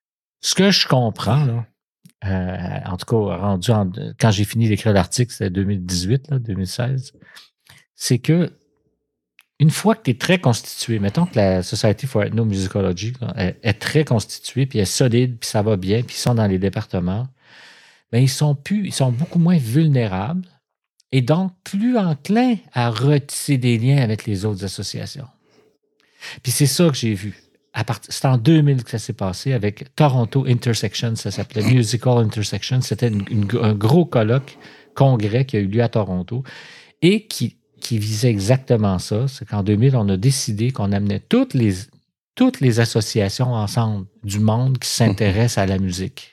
ce que je comprends, là, euh, en tout cas, rendu en, quand j'ai fini d'écrire l'article, c'était deux mille dix-huit, là, deux mille seize, c'est que une fois que tu es très constitué, mettons que la Society for Ethnomusicology là, est, est très constituée, puis est solide, puis ça va bien, puis ils sont dans les départements, bien, ils sont plus, ils sont beaucoup moins vulnérables et donc plus enclins à retisser des liens avec les autres associations. Puis c'est ça que j'ai vu. À part, c'est en deux mille que ça s'est passé avec Toronto Intersection, ça s'appelait Musical Intersection. C'était une, une, un gros colloque, congrès qui a eu lieu à Toronto et qui, qui visait exactement ça. C'est qu'en deux mille, on a décidé qu'on amenait toutes les, toutes les associations ensemble du monde qui s'intéressent à la musique.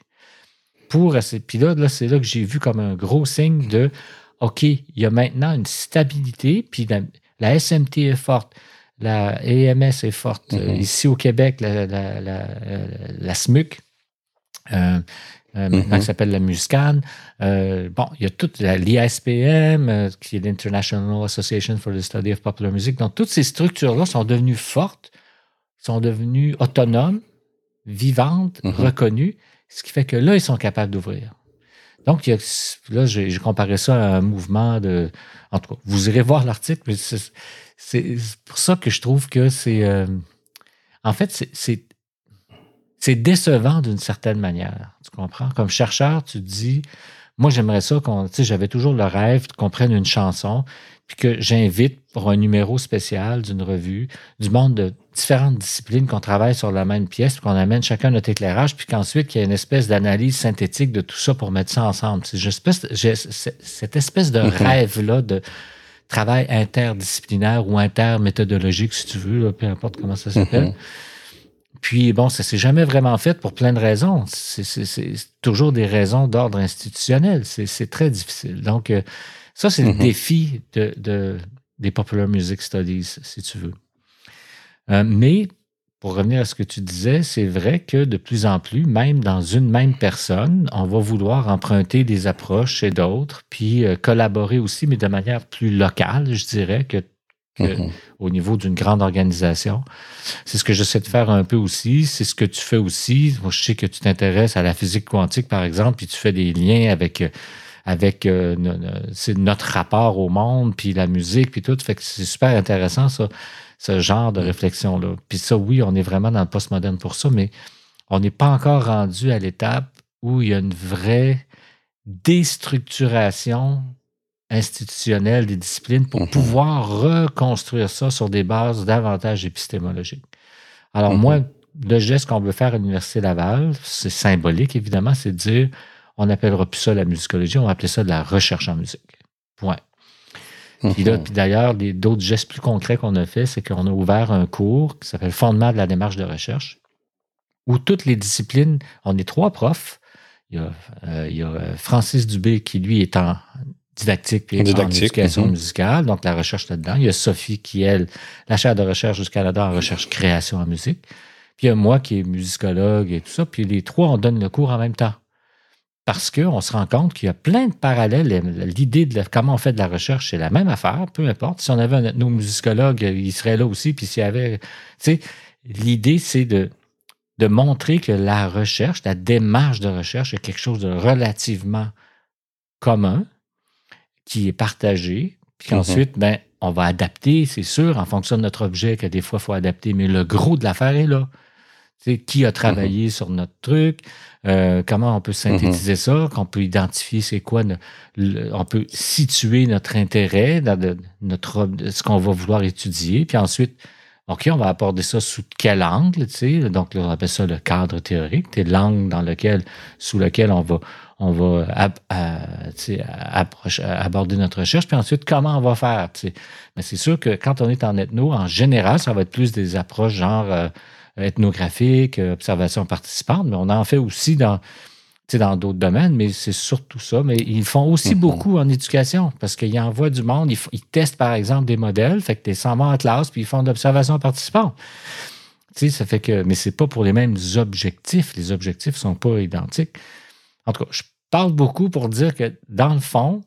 Pour, puis là, là, c'est là que j'ai vu comme un gros signe de OK, il y a maintenant une stabilité, puis la, la S M T est forte, la A M S est forte. Mm-hmm. Ici au Québec, la, la, la, la S M U C, euh, euh, mm-hmm. maintenant qui s'appelle la MUSCAN. Euh, bon, il y a toute l'I S P M, euh, qui est l'International Association for the Study of Popular Music. Donc, toutes ces structures-là sont devenues fortes, sont devenues autonomes, vivantes, mm-hmm. reconnues. Ce qui fait que là, ils sont capables d'ouvrir. Donc, il y a, là, j'ai, j'ai comparé ça à un mouvement de... En tout cas, vous irez voir l'article, mais c'est, c'est pour ça que je trouve que c'est... Euh, en fait, c'est, c'est, c'est décevant d'une certaine manière. Tu comprends? Comme chercheur, tu te dis... Moi, j'aimerais ça qu'on... Tu sais, j'avais toujours le rêve qu'on prenne une chanson puis que j'invite pour un numéro spécial d'une revue du monde de différentes disciplines, qu'on travaille sur la même pièce, puis qu'on amène chacun notre éclairage, puis qu'ensuite, il y a une espèce d'analyse synthétique de tout ça pour mettre ça ensemble. C'est espèce, j'ai cette espèce de rêve-là de travail interdisciplinaire ou interméthodologique, si tu veux, là, peu importe comment ça s'appelle. Mm-hmm. Puis, bon, ça s'est jamais vraiment fait pour plein de raisons. C'est, c'est, c'est toujours des raisons d'ordre institutionnel. C'est, c'est très difficile. Donc, euh, ça, c'est mm-hmm. le défi de, de, des Popular Music Studies, si tu veux. Euh, mais, pour revenir à ce que tu disais, c'est vrai que de plus en plus, même dans une même personne, on va vouloir emprunter des approches chez d'autres, puis euh, collaborer aussi, mais de manière plus locale, je dirais, que, que mm-hmm. au niveau d'une grande organisation. C'est ce que j'essaie de faire un peu aussi. C'est ce que tu fais aussi. Moi, je sais que tu t'intéresses à la physique quantique, par exemple, puis tu fais des liens avec... avec euh, no, no, c'est notre rapport au monde, puis la musique, puis tout. Fait que c'est super intéressant, ça. ce genre de réflexion-là. Puis ça, oui, on est vraiment dans le postmoderne pour ça, mais on n'est pas encore rendu à l'étape où il y a une vraie déstructuration institutionnelle des disciplines pour Mhm. pouvoir reconstruire ça sur des bases davantage épistémologiques. Alors Mhm. moi, le geste qu'on veut faire à l'Université Laval, c'est symbolique, évidemment, c'est de dire, on n'appellera plus ça la musicologie, on va appeler ça de la recherche en musique. Point. Puis là, Mhm. puis d'ailleurs, les- d'autres gestes plus concrets qu'on a fait, c'est qu'on a ouvert un cours qui s'appelle Fondement de la démarche de recherche, où toutes les disciplines, on est trois profs. Il y a, euh, il y a Francis Dubé qui, lui, est en didactique et en Didactique, éducation mhm. musicale, donc la recherche là-dedans. Il y a Sophie qui, elle, la chaire de recherche du Canada en recherche création en musique. Puis il y a moi qui est musicologue et tout ça. Puis les trois, on donne le cours en même temps. Parce qu'on se rend compte qu'il y a plein de parallèles. L'idée de la- comment on fait de la recherche, c'est la même affaire, peu importe. Si on avait un ethnomusicologue, il serait là aussi. Puis s'il y avait. Tu sais, l'idée, c'est de, de montrer que la recherche, la démarche de recherche est quelque chose de relativement commun, qui est partagé. Puis Mhm. qu'ensuite, ben, on va adapter, c'est sûr, en fonction de notre objet, que des fois, il faut adapter. Mais le gros de l'affaire est là. Tu sais, qui a travaillé sur notre truc, euh, comment on peut synthétiser ça, qu'on peut identifier c'est quoi, ne- le- on peut situer notre intérêt dans de- notre, ob- ce qu'on va vouloir étudier, puis ensuite, OK, on va aborder ça sous quel angle, tu sais, donc là, on appelle ça le cadre théorique, c'est l'angle dans lequel, sous lequel on va, on va ab- à- tu sais, approche- aborder notre recherche, puis ensuite, comment on va faire, tu sais. Mais c'est sûr que quand on est en ethno, en général, ça va être plus des approches genre euh, ethnographique, euh, observation participante, mais on en fait aussi dans, tu sais, dans d'autres domaines, mais c'est surtout ça. Mais ils font aussi Mhm. beaucoup en éducation parce qu'ils envoient du monde, ils, f- ils testent par exemple des modèles, fait que tu s'en vas en classe puis ils font de l'observation participante. Tu sais, ça fait que, mais c'est pas pour les mêmes objectifs. Les objectifs sont pas identiques. En tout cas, je parle beaucoup pour dire que dans le fond,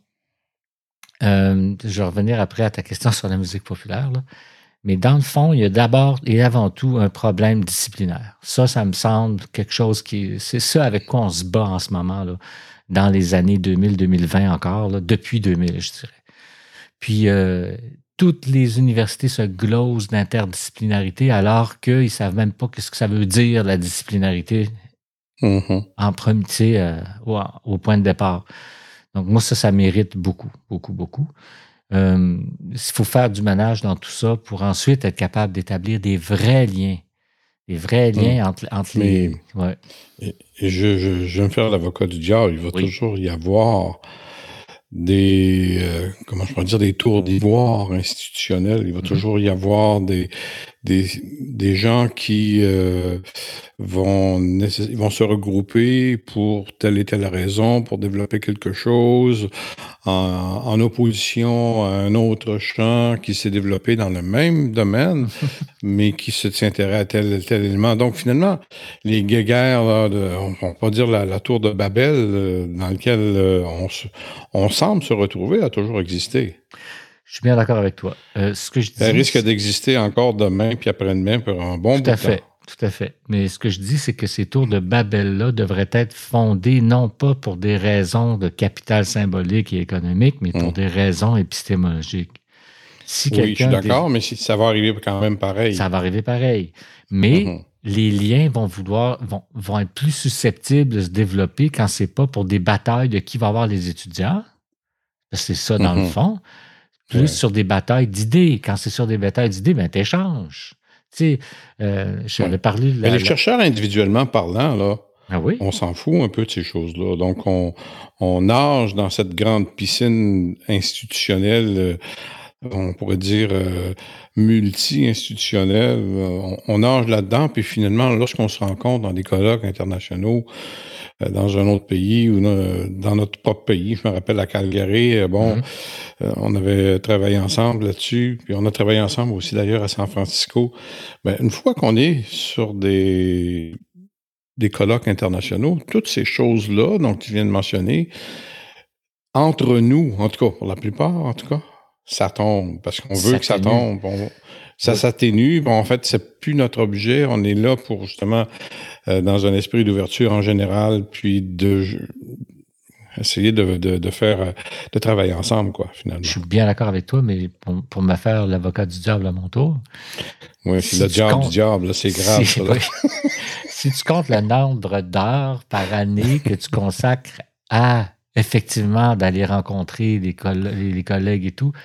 euh, je vais revenir après à ta question sur la musique populaire, là. Mais dans le fond, il y a d'abord et avant tout un problème disciplinaire. Ça, ça me semble quelque chose qui... C'est ça avec quoi on se bat en ce moment, là, dans les années deux mille, deux mille vingt encore, là, depuis deux mille, je dirais. Puis, euh, toutes les universités se glosent d'interdisciplinarité alors qu'ils ne savent même pas ce que ça veut dire, la disciplinarité, Mhm. en premier, tu sais, euh, au, au point de départ. Donc, moi, ça, ça mérite beaucoup, beaucoup, beaucoup. Euh, il faut faire du ménage dans tout ça pour ensuite être capable d'établir des vrais liens. Des vrais Mhm. liens entre, entre Mais- les. Ouais. Et, et je, je, je vais me faire l'avocat du diable. Il va Oui. toujours y avoir des, euh, comment je pourrais dire, des tours d'ivoire institutionnels. Il va Mhm. toujours y avoir des, des, des gens qui euh, vont, nécess- vont se regrouper pour telle et telle raison, pour développer quelque chose, en, en opposition à un autre champ qui s'est développé dans le même domaine, mais qui se tient intérêt à tel tel élément. Donc, finalement, les guéguerres, là, de, on ne peut pas dire la, la tour de Babel, euh, dans laquelle euh, on, se- on semble se retrouver, a toujours existé. Je suis bien d'accord avec toi. Euh, ce que je dis. Elle risque d'exister encore demain puis après-demain pour un bon bout Tout à de fait. temps. Tout à fait. Mais ce que je dis, c'est que ces tours de Babel-là devraient être fondés non pas pour des raisons de capital symbolique et économique, mais pour Hum. des raisons épistémologiques. Si Oui, je suis quelqu'un d'accord, mais si- ça va arriver quand même pareil. ça va arriver pareil. Mais Mhm. les liens vont vouloir vont, vont être plus susceptibles de se développer quand c'est pas pour des batailles de qui va avoir les étudiants. Parce que c'est ça dans le Mhm. fond. Plus Ouais. sur des batailles d'idées. Quand c'est sur des batailles d'idées, ben t'échanges. Tu sais, euh, j'avais Ouais. parlé de Mais la, les la- chercheurs individuellement parlant, là, Ah oui? on s'en fout un peu de ces choses-là. Donc, on, on nage dans cette grande piscine institutionnelle, euh, on pourrait dire euh, multi-institutionnelle. Euh, On, on nage là-dedans, puis finalement, lorsqu'on se rencontre dans des colloques internationaux, euh, dans un autre pays ou euh, dans notre propre pays, je me rappelle à Calgary, euh, bon, Mhm. euh, on avait travaillé ensemble là-dessus, puis on a travaillé ensemble aussi d'ailleurs à San Francisco. Ben, une fois qu'on est sur des des colloques internationaux, toutes ces choses-là dont tu viens de mentionner, entre nous, en tout cas, pour la plupart, en tout cas, ça tombe, parce qu'on veut que ça S'atténue. tombe. On- ça Oui. s'atténue. Bon, en fait, c'est plus notre objet. On est là pour, justement, euh, dans un esprit d'ouverture en général, puis de essayer de, de, de faire, de travailler ensemble, quoi, finalement. Je suis bien d'accord avec toi, mais pour, pour me faire l'avocat du diable à mon tour. Oui, si c'est le diable comptes, du diable, là, c'est grave, si, ça. Là. Oui, si tu comptes le nombre d'heures par année que tu consacres à, effectivement, d'aller rencontrer les, coll- les collègues et tout,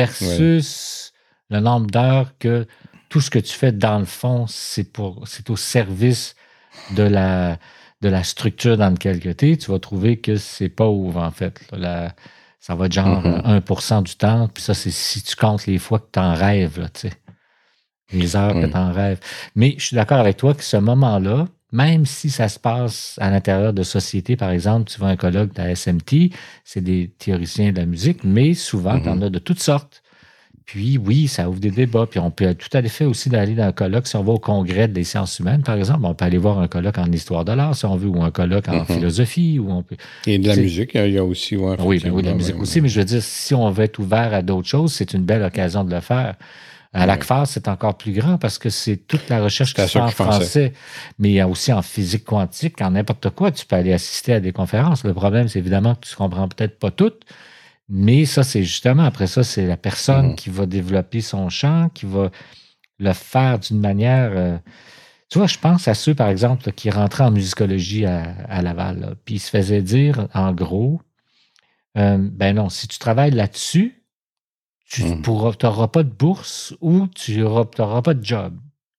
versus ouais. le nombre d'heures que tout ce que tu fais, dans le fond, c'est, pour, c'est au service de la, de la structure dans laquelle tu es, tu vas trouver que c'est pauvre, en fait. La, ça va être genre mm-hmm. un pour cent du temps, puis ça, c'est si tu comptes les fois que tu en rêves, là, tu sais. Les heures mm. que tu en rêves. Mais je suis d'accord avec toi que ce moment-là, même si ça se passe à l'intérieur de sociétés, par exemple, tu vas à un colloque de la S M T, c'est des théoriciens de la musique, mais souvent, mm-hmm. tu en as de toutes sortes. Puis oui, ça ouvre des débats. Puis on peut tout à fait aussi d'aller dans un colloque. Si on va au congrès des sciences humaines, par exemple, on peut aller voir un colloque en histoire de l'art, si on veut, ou un colloque en mm-hmm. philosophie. Ou on peut... Et de la c'est... musique, il y a aussi. Ouais, oui, ben oui, de la musique ouais, aussi. Ouais. Mais je veux dire, si on veut être ouvert à d'autres choses, c'est une belle occasion de le faire. À ouais. l'A C F A S, c'est encore plus grand parce que c'est toute la recherche qui se fait en français, mais il y a aussi en physique quantique, en n'importe quoi, tu peux aller assister à des conférences. Le problème, c'est évidemment que tu ne comprends peut-être pas toutes. Mais ça, c'est justement, après ça, c'est la personne mmh. qui va développer son champ, qui va le faire d'une manière... Euh, tu vois, je pense à ceux, par exemple, là, qui rentraient en musicologie à, à Laval, là, puis ils se faisaient dire, en gros, euh, ben non, si tu travailles là-dessus, tu mmh. n'auras pas de bourse ou tu n'auras pas de job.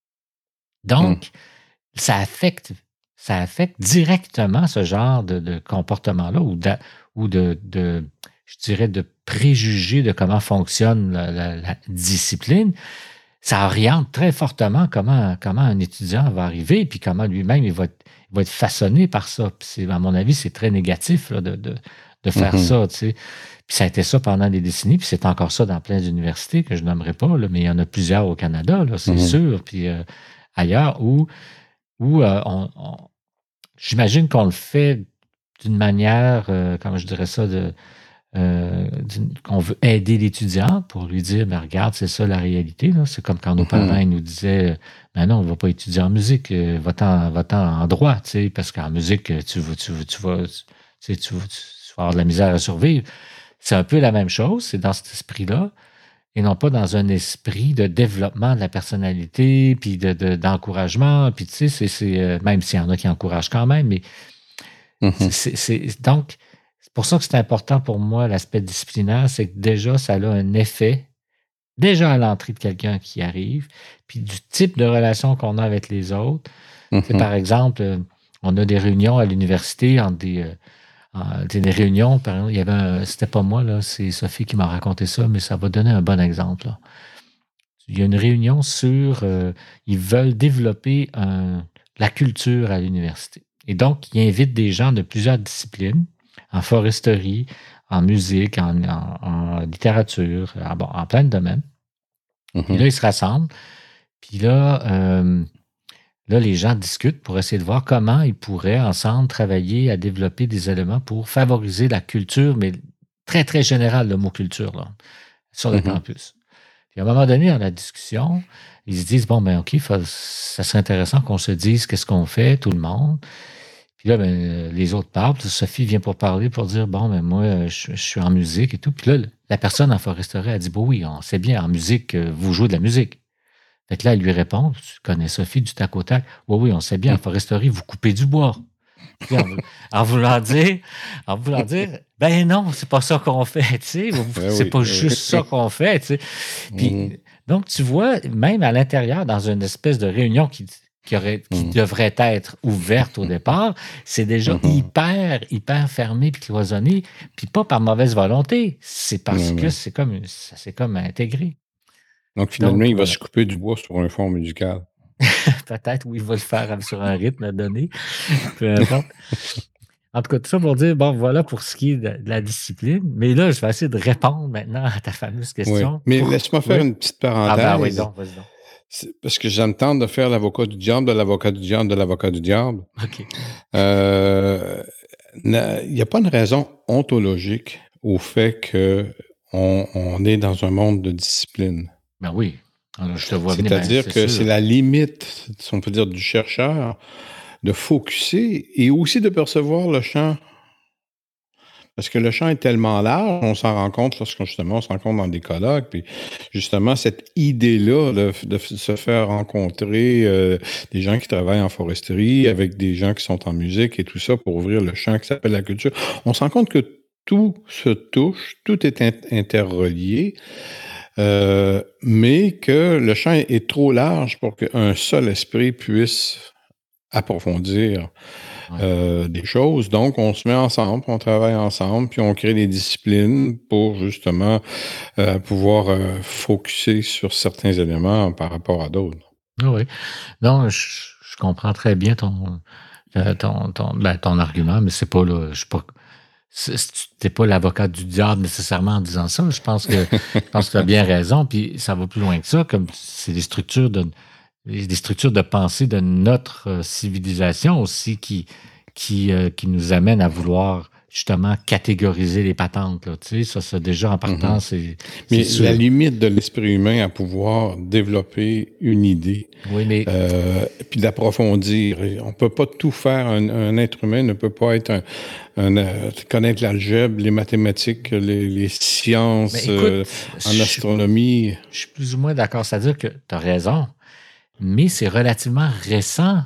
Donc, mmh. ça affecte ça affecte directement ce genre de, de comportement-là ou de... Ou de, de je dirais, de préjugés de comment fonctionne la, la, la discipline, ça oriente très fortement comment, comment un étudiant va arriver, puis comment lui-même il va être, il va être façonné par ça. Puis c'est, à mon avis, c'est très négatif là, de, de, de faire mm-hmm. ça. Tu sais. Puis ça a été ça pendant des décennies, puis c'est encore ça dans plein d'universités que je nommerai pas, là, mais il y en a plusieurs au Canada, là, c'est mm-hmm. sûr, puis euh, ailleurs, où, où euh, on, on, j'imagine qu'on le fait d'une manière, euh, comment je dirais ça, de... Euh, qu'on veut aider l'étudiant pour lui dire, mais regarde, c'est ça la réalité. Là. C'est comme quand nos parents ils nous disaient, ben non, on ne va pas étudier en musique, euh, va-t'en, va-t'en en droit, tu sais, parce qu'en musique, tu vas, tu, vas, tu, vas, tu, sais, tu, vas, tu vas avoir de la misère à survivre. C'est un peu la même chose, c'est dans cet esprit-là, et non pas dans un esprit de développement de la personnalité, puis de, de, d'encouragement, puis tu sais, c'est, c'est, euh, même s'il y en a qui encouragent quand même, mais mm-hmm. c'est, c'est, donc, c'est pour ça que c'est important pour moi, l'aspect disciplinaire, c'est que déjà, ça a un effet, déjà à l'entrée de quelqu'un qui arrive, puis du type de relation qu'on a avec les autres. Mm-hmm. C'est, par exemple, on a des réunions à l'université, entre des, euh, des réunions, par exemple, il y avait un, c'était pas moi, là, c'est Sophie qui m'a raconté ça, mais ça va donner un bon exemple. Là. Il y a une réunion sur, euh, ils veulent développer un, la culture à l'université. Et donc, ils invitent des gens de plusieurs disciplines, en foresterie, en musique, en, en, en littérature, en, bon, en plein de domaines. Mm-hmm. Puis là, ils se rassemblent. Puis là, euh, là, les gens discutent pour essayer de voir comment ils pourraient ensemble travailler à développer des éléments pour favoriser la culture, mais très, très général, le mot culture, là, sur le mm-hmm. campus. Puis à un moment donné, dans la discussion, ils se disent, bon, ben OK, faut, ça serait intéressant qu'on se dise qu'est-ce qu'on fait, tout le monde. Puis là, ben, les autres parlent. Sophie vient pour parler, pour dire, bon, ben moi, je, je suis en musique et tout. Puis là, la personne en foresterie a dit, bon, oui, on sait bien, en musique, vous jouez de la musique. Fait que là, elle lui répond, tu connais Sophie du tac au tac. Oui, oui, on sait bien, en foresterie, vous coupez du bois. Puis en, en voulant dire, en voulant dire, ben non, c'est pas ça qu'on fait, tu sais. C'est oui, pas oui. juste ça qu'on fait, tu sais. Puis, mm-hmm. donc, tu vois, même à l'intérieur, dans une espèce de réunion qui... qui, aurait, qui mmh. devrait être ouverte au départ, c'est déjà mmh. hyper, hyper fermé puis cloisonné, puis pas par mauvaise volonté, c'est parce mmh. que c'est comme, c'est comme intégré. Donc, finalement, Donc, il va euh, se couper du bois sur un fond musical. Peut-être, oui, il va le faire sur un rythme donné, peu importe. En tout cas, tout ça pour dire, bon, voilà pour ce qui est de, de la discipline. Mais là, je vais essayer de répondre maintenant à ta fameuse question. Oui. Mais pour... laisse-moi faire oui. une petite parenthèse. Ah ben oui, donc, vas-y donc. C'est parce que j'entends de faire l'avocat du diable, de l'avocat du diable, de l'avocat du diable. OK. Euh, il n'y a pas une raison ontologique au fait qu'on on est dans un monde de discipline. Ben oui. Alors, je te vois bien. C'est-à-dire ben, c'est que sûr. C'est la limite, si on peut dire, du chercheur de focusser et aussi de percevoir le champ Parce que le champ est tellement large, on s'en rend compte lorsqu'on justement on se rencontre dans des colloques, puis justement cette idée-là de, de se faire rencontrer euh, des gens qui travaillent en foresterie avec des gens qui sont en musique et tout ça pour ouvrir le champ qui s'appelle la culture, on se rend compte que tout se touche, tout est in- interrelié, euh, mais que le champ est trop large pour qu'un seul esprit puisse approfondir Ouais. euh, des choses. Donc, on se met ensemble, on travaille ensemble, puis on crée des disciplines pour justement euh, pouvoir euh, focuser sur certains éléments par rapport à d'autres. Ah oui. Non, je, je comprends très bien ton, euh, ton, ton, ben, ton argument, mais c'est pas là. Je suis pas. c'est- c'est- T'es pas l'avocat du diable nécessairement en disant ça. Je pense que je pense que tu as bien raison, puis ça va plus loin que ça, comme c'est des structures de des structures de pensée de notre euh, civilisation aussi qui, qui, euh, qui nous amènent à vouloir justement catégoriser les patentes. Là, tu sais, ça, ça déjà en partant, Mhm. c'est, Mais c'est la sûr. limite de l'esprit humain à pouvoir développer une idée, Oui, mais euh, puis d'approfondir. Et on peut pas tout faire. Un, un être humain ne peut pas être un, un, euh, connaître l'algèbre, les mathématiques, les, les mais sciences euh, écoute, je en suis astronomie. je suis plus ou moins d'accord. C'est-à-dire que tu as raison, mais c'est relativement récent,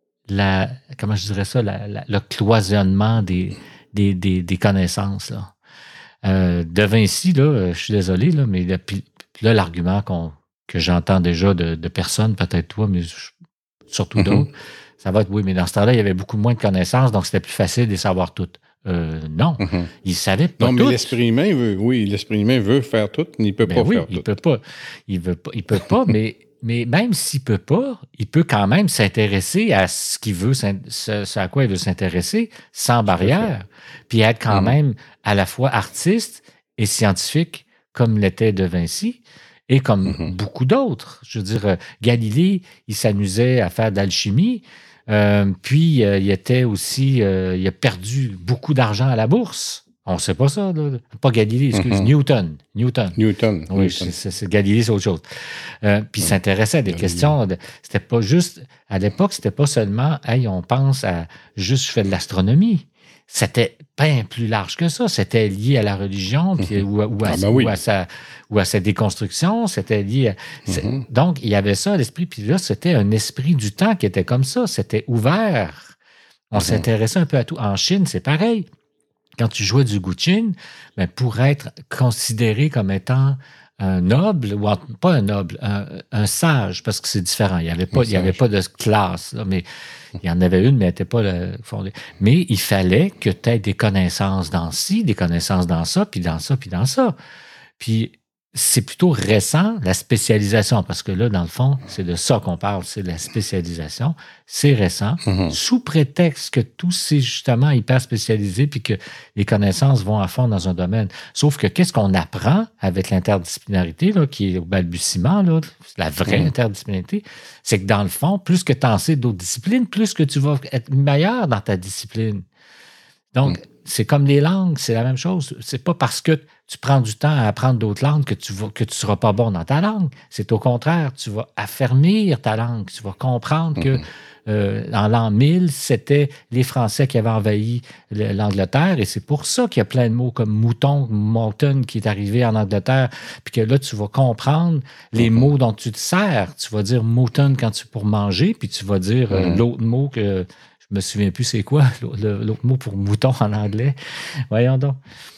la, comment je dirais ça, la- la- le cloisonnement des, des, des, des connaissances. Là. Euh, De Vinci, là, euh, je suis désolé, là, mais là, puis- puis là, l'argument qu'on, que j'entends déjà de, de personnes, peut-être toi, mais je- surtout Mhm. d'autres, ça va être oui, mais dans ce temps-là, il y avait beaucoup moins de connaissances, donc c'était plus facile de les savoir toutes. Euh, non, Mhm. ils savaient pas Non, mais toutes. l'esprit humain veut, oui, l'esprit humain veut faire tout, mais il peut Ben pas oui, faire il tout. peut pas. Il veut pas, il peut pas, mais, mais même s'il peut pas, il peut quand même s'intéresser à ce qu'il veut, s'in- ce, ce à quoi il veut s'intéresser sans Tout à fait. barrière, puis être quand Mhm. même à la fois artiste et scientifique comme l'était De Vinci et comme Mhm. beaucoup d'autres. Je veux dire, euh, Galilée, il s'amusait à faire de l'alchimie, euh, puis euh, il était aussi, euh, il a perdu beaucoup d'argent à la bourse. On ne sait pas ça, là. Pas Galilée, excuse, Mhm. Newton. Newton. Newton. Oui, Newton. c'est, c'est- c'est- Galilée, c'est autre chose. Euh, puis il Ouais. s'intéressait à des Galilée. questions. de- c'était pas juste, à l'époque, c'était pas seulement, hey, on pense à juste je fais de l'astronomie. C'était bien plus large que ça. C'était lié à la religion, puis, Mhm. ou, à, ou à- Ah ben ou oui. à sa, ou à sa déconstruction. C'était lié à- c'est- Mhm. Donc, il y avait ça à l'esprit. Puis là, c'était un esprit du temps qui était comme ça. C'était ouvert. On Mhm. s'intéressait un peu à tout. En Chine, c'est pareil. Quand tu jouais du Guqin, ben, pour être considéré comme étant un noble, ou en- pas un noble, un, un sage, parce que c'est différent. Il n'y avait, Un pas- il y avait sage. pas de classe, là, mais il y en avait une, mais elle n'était pas euh, fondée. Mais il fallait que tu aies des connaissances dans ci, des connaissances dans ça, puis dans ça, puis dans ça. Puis c'est plutôt récent, la spécialisation, parce que là, dans le fond, c'est de ça qu'on parle, c'est de la spécialisation. C'est récent, Mhm. sous prétexte que tout c'est justement hyper spécialisé, puis que les connaissances vont à fond dans un domaine. Sauf que qu'est-ce qu'on apprend avec l'interdisciplinarité, là, qui est au balbutiement, là, la vraie Mhm. interdisciplinarité, c'est que dans le fond, plus que tu en sais d'autres disciplines, plus que tu vas être meilleur dans ta discipline. Donc, Mhm. c'est comme les langues, c'est la même chose. C'est pas parce que tu prends du temps à apprendre d'autres langues que tu vas, que tu seras pas bon dans ta langue. C'est au contraire, tu vas affermir ta langue. Tu vas comprendre que Mhm. euh, en l'an mille, c'était les Français qui avaient envahi le- l'Angleterre et c'est pour ça qu'il y a plein de mots comme mouton, mountain qui est arrivé en Angleterre. Puis que là, tu vas comprendre les Mhm. mots dont tu te sers. Tu vas dire mouton quand tu pour manger, puis tu vas dire euh, Mhm. l'autre mot que je me souviens plus c'est quoi, l'au- le- l'autre mot pour mouton en anglais. Voyons donc.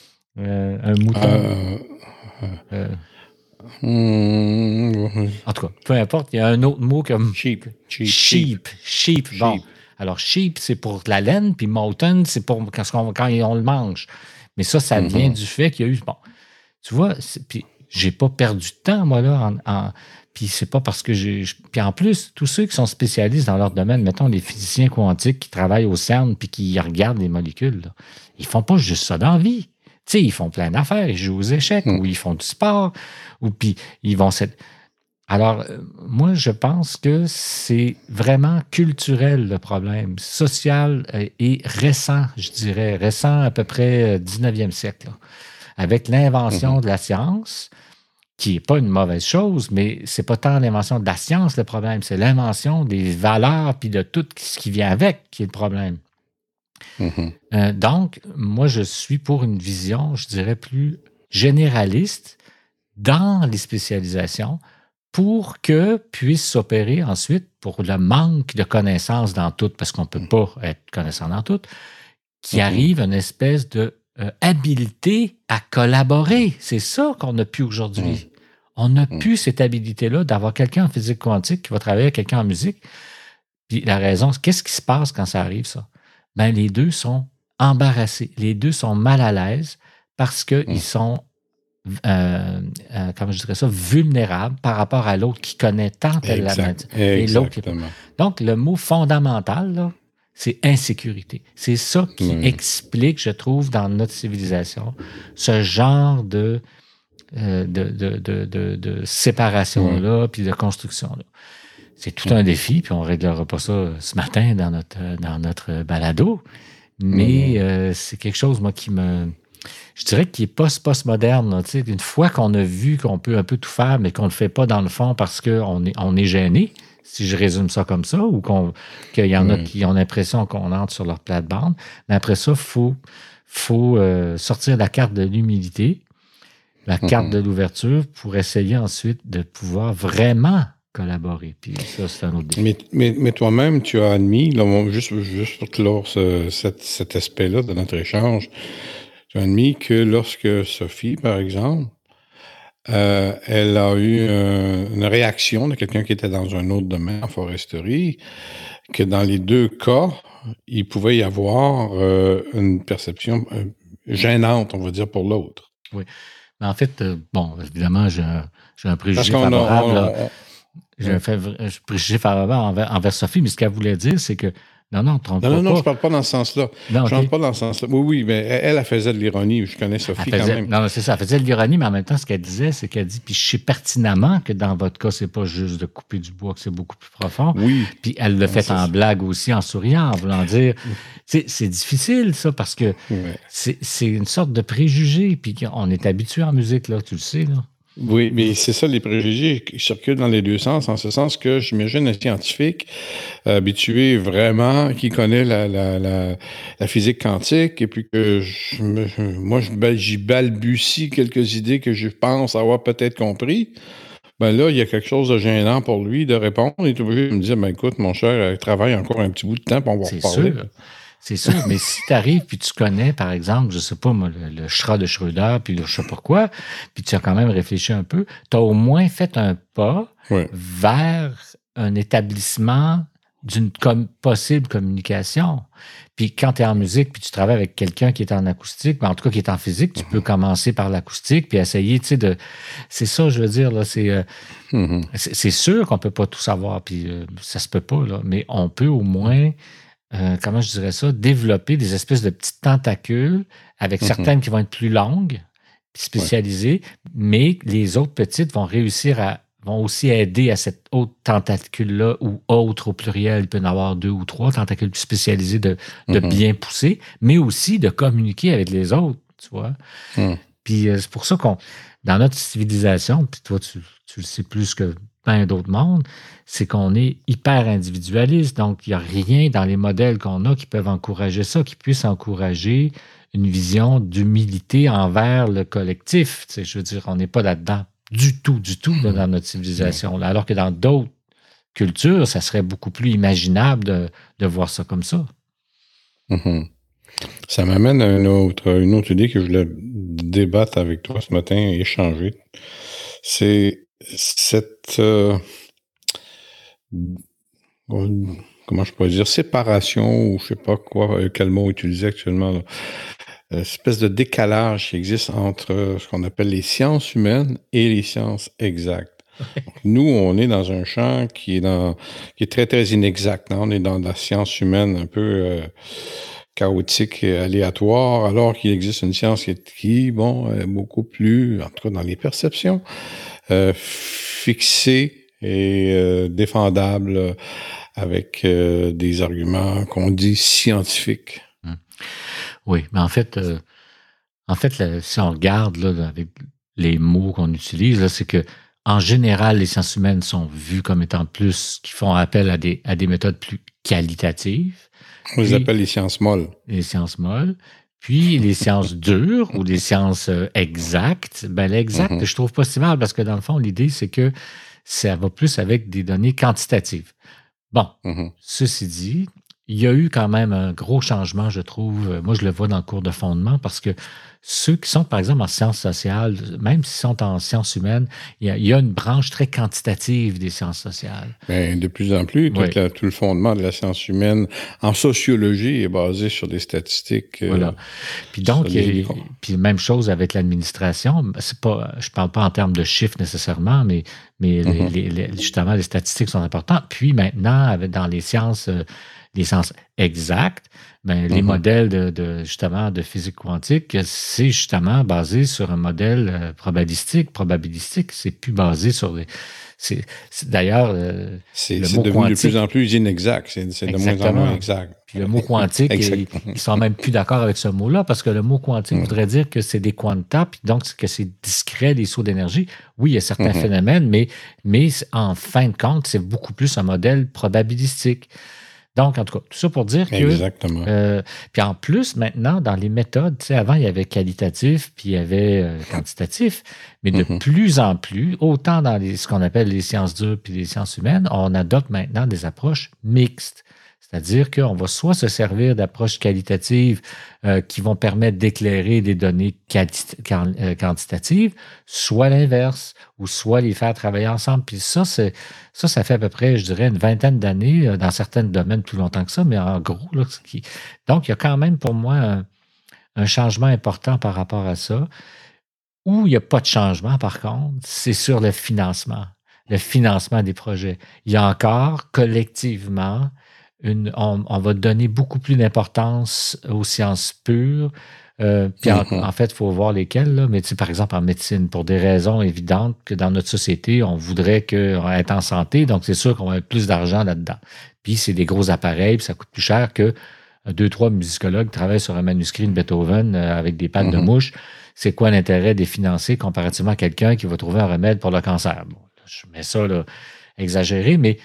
Euh, un mouton. Euh, euh, hmm, en tout cas, peu importe, il y a un autre mot comme Cheap. Cheap. Cheap. sheep. Sheep, bon. Sheep. Alors, sheep, c'est pour la laine, puis mountain, c'est pour quand, on, quand on le mange. Mais ça, ça vient Mhm. du fait qu'il y a eu. Bon, tu vois, c'est- puis j'ai pas perdu de temps, moi, là, en. en- puis c'est pas parce que j'ai. je- Puis en plus, tous ceux qui sont spécialistes dans leur domaine, mettons les physiciens quantiques qui travaillent au CERN puis qui regardent les molécules, là, ils font pas juste ça dans la vie. Tu sais, ils font plein d'affaires, ils jouent aux échecs, Mhm. ou ils font du sport, ou puis ils vont. s'être- Alors, euh, moi, je pense que c'est vraiment culturel le problème, social euh, et récent, je dirais, récent à peu près euh, dix-neuvième siècle, là, avec l'invention Mhm. de la science, qui n'est pas une mauvaise chose, mais c'est pas tant l'invention de la science le problème, c'est l'invention des valeurs puis de tout ce qui vient avec qui est le problème. Mhm. Euh, donc, moi, je suis pour une vision, je dirais, plus généraliste dans les spécialisations pour que puisse s'opérer ensuite, pour le manque de connaissances dans tout, parce qu'on ne peut pas être connaissant dans tout, qui Mhm. arrive une espèce de euh, habilité à collaborer. C'est ça qu'on n'a plus aujourd'hui. Mhm. On n'a Mhm. plus cette habilité-là d'avoir quelqu'un en physique quantique qui va travailler avec quelqu'un en musique. Puis la raison, c'est qu'est-ce qui se passe quand ça arrive, ça? Ben, les deux sont embarrassés. Les deux sont mal à l'aise parce qu'ils Mhm. sont, euh, euh, comment je dirais ça, vulnérables par rapport à l'autre qui connaît tant elle la Exact. maladie. Et l'autre qui est pas. Exactement. Donc, le mot fondamental, là, c'est insécurité. C'est ça qui Oui. explique, je trouve, dans notre civilisation, ce genre de, euh, de, de, de, de, de séparation-là, puis de construction-là. C'est tout un défi, puis on ne réglera pas ça ce matin dans notre, dans notre balado, mais Mhm. euh, c'est quelque chose, moi, qui me... Je dirais qu'il est post-postmoderne. là, tu sais. Une fois qu'on a vu qu'on peut un peu tout faire, mais qu'on ne le fait pas dans le fond parce qu'on est, on est gêné, si je résume ça comme ça, ou qu'on, qu'il y en a Oui. qui ont l'impression qu'on entre sur leur plate-bande, mais après ça, il faut, faut euh, sortir la carte de l'humilité, la carte Mhm. de l'ouverture pour essayer ensuite de pouvoir vraiment collaborer. Puis ça, c'est un autre défi. Mais, mais, mais toi-même, tu as admis, là, on- juste, juste pour clore ce, cet, cet aspect-là de notre échange, tu as admis que lorsque Sophie, par exemple, euh, elle a eu euh, une réaction de quelqu'un qui était dans un autre domaine en foresterie, que dans les deux cas, il pouvait y avoir euh, une perception euh, gênante, on va dire, pour l'autre. Oui. Mais en fait, euh, bon, évidemment, j'ai un, j'ai un Parce préjugé qu'on a... favorable. on- là. on- J'ai ouais. un fait- un préjugé favorable envers, envers Sophie, mais ce qu'elle voulait dire, c'est que non, non, Non, trompe-toi non, non, je pas. parle pas dans ce sens-là. Non, Je OK. rentre pas dans ce sens-là. Oui, oui, mais elle, elle faisait de l'ironie. Je connais Elle Sophie quand faisait, même. non, c'est ça, elle faisait de l'ironie, mais en même temps, ce qu'elle disait, c'est qu'elle dit, puis je sais pertinemment que dans votre cas, c'est pas juste de couper du bois, que c'est beaucoup plus profond. Oui. Puis elle le Non, fait c'est en ça. blague aussi, en souriant, en voulant dire, c'est, c'est difficile, ça, parce que Ouais. c'est, c'est une sorte de préjugé, puis on est habitué en musique, là, tu le sais, là. Oui, mais c'est ça, les préjugés qui circulent dans les deux sens, en ce sens que j'imagine un scientifique euh, habitué vraiment, qui connaît la, la, la, la physique quantique, et puis que je me, moi, je, bal- j'y balbutie quelques idées que je pense avoir peut-être compris. Ben là, il y a quelque chose de gênant pour lui de répondre. Il est obligé de me dire, ben écoute, mon cher, euh, travaille encore un petit bout de temps, puis on va C'est reparler. sûr. C'est sûr, mais si tu arrives puis tu connais, par exemple, je sais pas, moi, le, le Schra de Schröder, puis le je sais pas quoi, puis tu as quand même réfléchi un peu, tu as au moins fait un pas Ouais. vers un établissement d'une com- possible communication. Puis quand tu es en musique, puis tu travailles avec quelqu'un qui est en acoustique, ben en tout cas qui est en physique, tu peux commencer par l'acoustique, puis essayer, tu sais, de... C'est ça, je veux dire, là, c'est... euh, Mhm. c'est c'est sûr qu'on peut pas tout savoir, puis euh, ça se peut pas, là, mais on peut au moins... Euh, comment je dirais ça, développer des espèces de petites tentacules avec Mhm. certaines qui vont être plus longues, puis spécialisées, mais les autres petites vont réussir à, vont aussi aider à cette autre tentacule-là, ou autre au pluriel, il peut y en avoir deux ou trois tentacules plus spécialisées de, de Mhm. bien pousser, mais aussi de communiquer avec les autres, tu vois. Mhm. Puis euh, c'est pour ça qu'on, dans notre civilisation, puis toi, tu, tu le sais plus que plein d'autres mondes, c'est qu'on est hyper individualiste. Donc, il n'y a rien dans les modèles qu'on a qui peuvent encourager ça, qui puisse encourager une vision d'humilité envers le collectif. Tu sais, je veux dire, on n'est pas là-dedans du tout, du tout, là, dans notre civilisation. Là. Alors que dans d'autres cultures, ça serait beaucoup plus imaginable de, de voir ça comme ça. Mhm. Ça m'amène à une autre, une autre idée que je voulais débattre avec toi ce matin, échanger. C'est cette... euh, comment je pourrais dire, séparation, ou je sais pas quoi, euh, quel mot utiliser actuellement, là. Euh, espèce de décalage qui existe entre euh, ce qu'on appelle les sciences humaines et les sciences exactes. Donc, nous, on est dans un champ qui est, dans, qui est très, très inexact, hein. On est dans la science humaine un peu euh, chaotique et aléatoire, alors qu'il existe une science qui, qui bon, est beaucoup plus, en tout cas dans les perceptions, euh, fixée et euh, défendable, euh, avec euh, des arguments qu'on dit scientifiques. Hum. Oui, mais en fait, euh, en fait, là, si on regarde là, avec les mots qu'on utilise, là, c'est que En général, les sciences humaines sont vues comme étant plus, qui font appel à des, à des méthodes plus qualitatives. On les Puis, appelle les sciences molles. les sciences molles. Puis les sciences dures ou les sciences euh, exactes. Ben, l'exact, Mhm. je trouve pas si mal parce que dans le fond, l'idée, c'est que ça va plus avec des données quantitatives. Bon, Mhm. ceci dit, il y a eu quand même un gros changement, je trouve. Euh, Moi, je le vois dans le cours de fondement parce que ceux qui sont, par exemple, en sciences sociales, même s'ils sont en sciences humaines, il y a, il y a une branche très quantitative des sciences sociales. Ben, de plus en plus, Oui. toute la- tout le fondement de la science humaine en sociologie est basé sur des statistiques. euh, Voilà. Puis donc, sur des- il y a- puis même chose avec l'administration. C'est pas, je parle pas en termes de chiffres nécessairement, mais, mais les- Mhm. les- les- justement, les statistiques sont importantes. Puis maintenant, avec- dans les sciences, euh, les sciences exactes, ben, les Mhm. modèles de, de, justement de physique quantique, c'est justement basé sur un modèle euh, probabilistique. Probabilistique, c'est plus basé sur les. C'est, c'est- d'ailleurs, euh, C'est le c'est mot devenu de quantique. plus en plus inexact. C'est c'est de moins en moins Exactement. exact. Puis le mot quantique, Exact. ils ne sont même plus d'accord avec ce mot-là parce que le mot quantique Mhm. voudrait dire que c'est des quanta, puis donc que c'est discret, des sauts d'énergie. Oui, il y a certains Mhm. phénomènes, mais, mais en fin de compte, c'est beaucoup plus un modèle probabilistique. Donc, en tout cas, tout ça pour dire que. Exactement. euh, puis en plus, maintenant, dans les méthodes, tu sais, avant, il y avait qualitatif, puis il y avait euh, quantitatif, mais de Mhm. plus en plus, autant dans les, ce qu'on appelle les sciences dures puis les sciences humaines, on adopte maintenant des approches mixtes. C'est-à-dire qu'on va soit se servir d'approches qualitatives euh, qui vont permettre d'éclairer des données quali- quan- euh, quantitatives, soit l'inverse, ou soit les faire travailler ensemble. Puis ça, c'est, ça, ça fait à peu près, je dirais, une vingtaine d'années, euh, dans certains domaines plus longtemps que ça, mais en gros, là, ce qui... donc il y a quand même pour moi un, un changement important par rapport à ça. Où il n'y a pas de changement, par contre, c'est sur le financement, le financement des projets. Il y a encore, collectivement, une, on, on va donner beaucoup plus d'importance aux sciences pures. Euh, puis en, Mhm. en fait, il faut voir lesquelles, là. Mais tu sais, par exemple, en médecine, pour des raisons évidentes que dans notre société, on voudrait que, on être en santé, donc c'est sûr qu'on va mettre plus d'argent là-dedans. Puis c'est des gros appareils, puis ça coûte plus cher que deux, trois musicologues travaillent sur un manuscrit de Beethoven euh, avec des pattes de Mhm. mouche. C'est quoi l'intérêt des financer comparativement à quelqu'un qui va trouver un remède pour le cancer? Bon, je mets ça là, exagéré, mais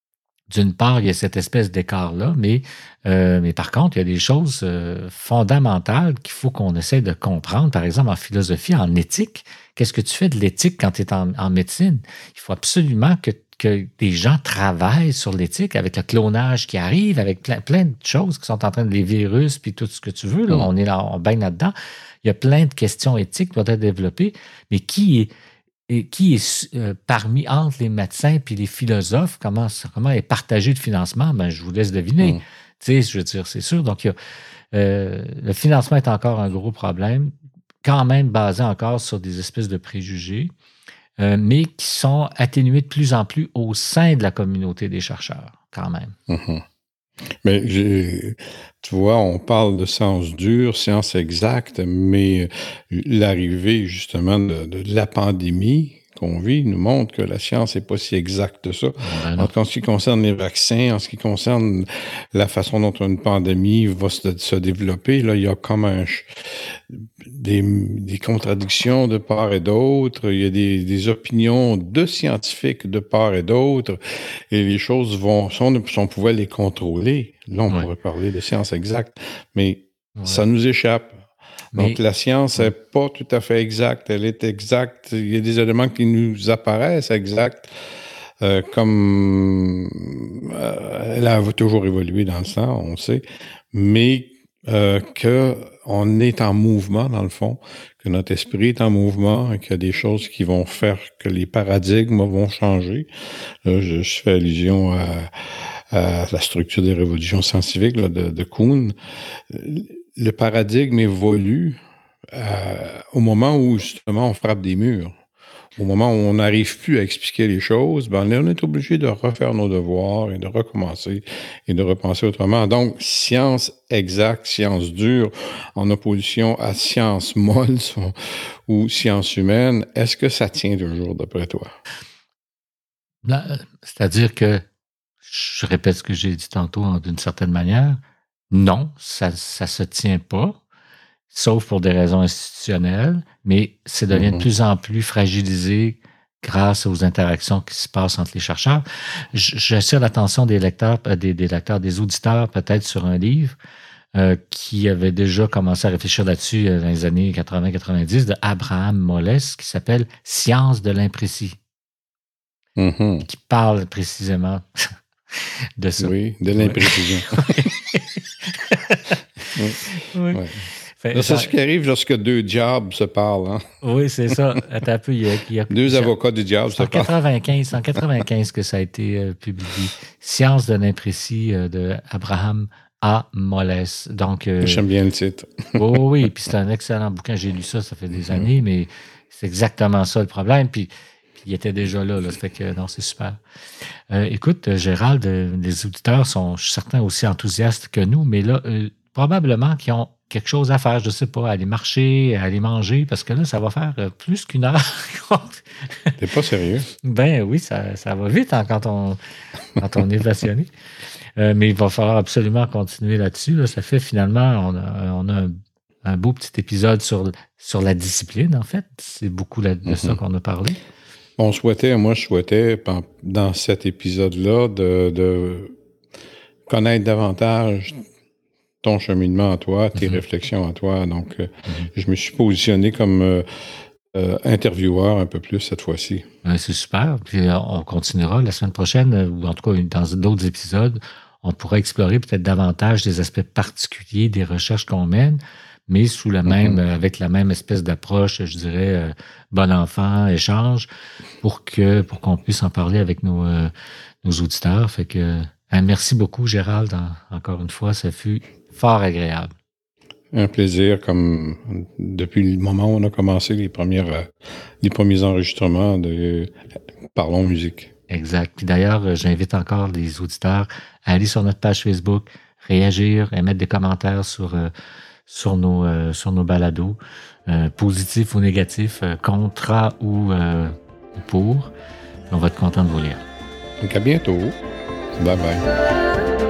d'une part, il y a cette espèce d'écart-là, mais, euh, mais par contre, il y a des choses euh, fondamentales qu'il faut qu'on essaie de comprendre. Par exemple, en philosophie, en éthique, qu'est-ce que tu fais de l'éthique quand tu es en, en médecine? Il faut absolument que, que des gens travaillent sur l'éthique avec le clonage qui arrive, avec plein, plein de choses qui sont en train de les virus, puis tout ce que tu veux. Là, Mm. on est là, on baigne là-dedans. Il y a plein de questions éthiques qui doivent être développées, mais qui est et qui est euh, parmi entre les médecins puis les philosophes, comment, comment est partagé le financement? Ben, je vous laisse deviner. Mm. Tu sais, je veux dire, c'est sûr. Donc, il y a, euh, le financement est encore un gros problème, quand même basé encore sur des espèces de préjugés, euh, mais qui sont atténués de plus en plus au sein de la communauté des chercheurs, quand même. Mhm. Mais j'ai- tu vois, on parle de sciences dures, sciences exactes, mais l'arrivée justement de, de la pandémie qu'on vit nous montre que la science n'est pas si exacte que ça. Ben En, non. en ce qui concerne les vaccins, en ce qui concerne la façon dont une pandémie va se, se développer, là, il y a comme un, ch- des, des contradictions de part et d'autre, il y a des, des opinions de scientifiques de part et d'autre, et les choses vont, si on, si on pouvait les contrôler, là, on Ouais. pourrait parler de science exacte, mais Ouais. ça nous échappe. Donc, Mais- la science n'est ouais. pas tout à fait exacte. Elle est exacte. Il y a des éléments qui nous apparaissent exacts, euh, comme euh, elle a toujours évolué dans le temps, on le sait, mais euh, qu'on est en mouvement, dans le fond, que notre esprit est en mouvement, et qu'il y a des choses qui vont faire que les paradigmes vont changer. Là, je, je fais allusion à, à la structure des révolutions scientifiques là, de, de Kuhn. Le paradigme évolue euh, au moment où, justement, on frappe des murs. Au moment où on n'arrive plus à expliquer les choses, ben, on est obligé de refaire nos devoirs et de recommencer et de repenser autrement. Donc, science exacte, science dure, en opposition à science molle ou science humaine, est-ce que ça tient toujours d'après toi? Là, c'est-à-dire que, je répète ce que j'ai dit tantôt en- d'une certaine manière, non, ça ne se tient pas, sauf pour des raisons institutionnelles, mais ça devient Mhm. de plus en plus fragilisé grâce aux interactions qui se passent entre les chercheurs. J'attire l'attention des lecteurs, des, des lecteurs, des auditeurs peut-être sur un livre euh, qui avait déjà commencé à réfléchir là-dessus dans les années quatre-vingts quatre-vingt-dix de Abraham Moles qui s'appelle « Science de l'imprécis mm-hmm. », qui parle précisément de ça. Oui, de l'imprécision. oui. oui. Ouais. C'est ça, ce qui arrive lorsque deux diables se parlent. Hein? Oui, c'est ça. Attends un peu, il y a, il y a, deux avocats du diable se parlent. quatre-vingt-quinze, en quatre-vingt-quinze que ça a été euh, publié. Science de l'imprécis euh, de Abraham A. Moles. Donc, euh, j'aime bien le titre. oui, oui, puis c'est un excellent bouquin. J'ai lu ça, ça fait des années, mais c'est exactement ça le problème. Puis, puis il était déjà là, là. Ça fait que non, c'est super. Euh, écoute, Gérald, euh, les auditeurs sont, je suis certain, aussi enthousiastes que nous, mais là, euh, probablement qu'ils ont quelque chose à faire, je ne sais pas, aller marcher, aller manger, parce que là, ça va faire plus qu'une heure. T'es pas sérieux? Ben oui, ça, ça va vite hein, quand, on, quand on est passionné. Euh, mais il va falloir absolument continuer là-dessus. Là. Ça fait finalement, on a, on a un, un beau petit épisode sur, sur la discipline, en fait. C'est beaucoup là, de mm-hmm. ça qu'on a parlé. On souhaitait, moi je souhaitais, dans cet épisode-là, de, de connaître davantage ton cheminement à toi, tes mm-hmm. réflexions à toi. Donc, euh, mm-hmm. je me suis positionné comme euh, euh, intervieweur un peu plus cette fois-ci. Ouais, c'est super. Puis euh, on continuera la semaine prochaine, ou en tout cas dans d'autres épisodes, on pourra explorer peut-être davantage des aspects particuliers des recherches qu'on mène, mais sous la même, mm-hmm. euh, avec la même espèce d'approche, je dirais, euh, bon enfant, échange, pour que pour qu'on puisse en parler avec nos, euh, nos auditeurs. Fait que hein, merci beaucoup, Gérald, en, encore une fois, ça fut fort agréable. Un plaisir, comme depuis le moment où on a commencé les premières, euh, les premiers enregistrements de Parlons Musique. Exact. Puis d'ailleurs, j'invite encore les auditeurs à aller sur notre page Facebook, réagir et mettre des commentaires sur, euh, sur, nos, euh, sur nos balados, euh, positifs ou négatifs, euh, contre ou euh, pour. On va être content de vous lire. Donc à bientôt. Bye bye.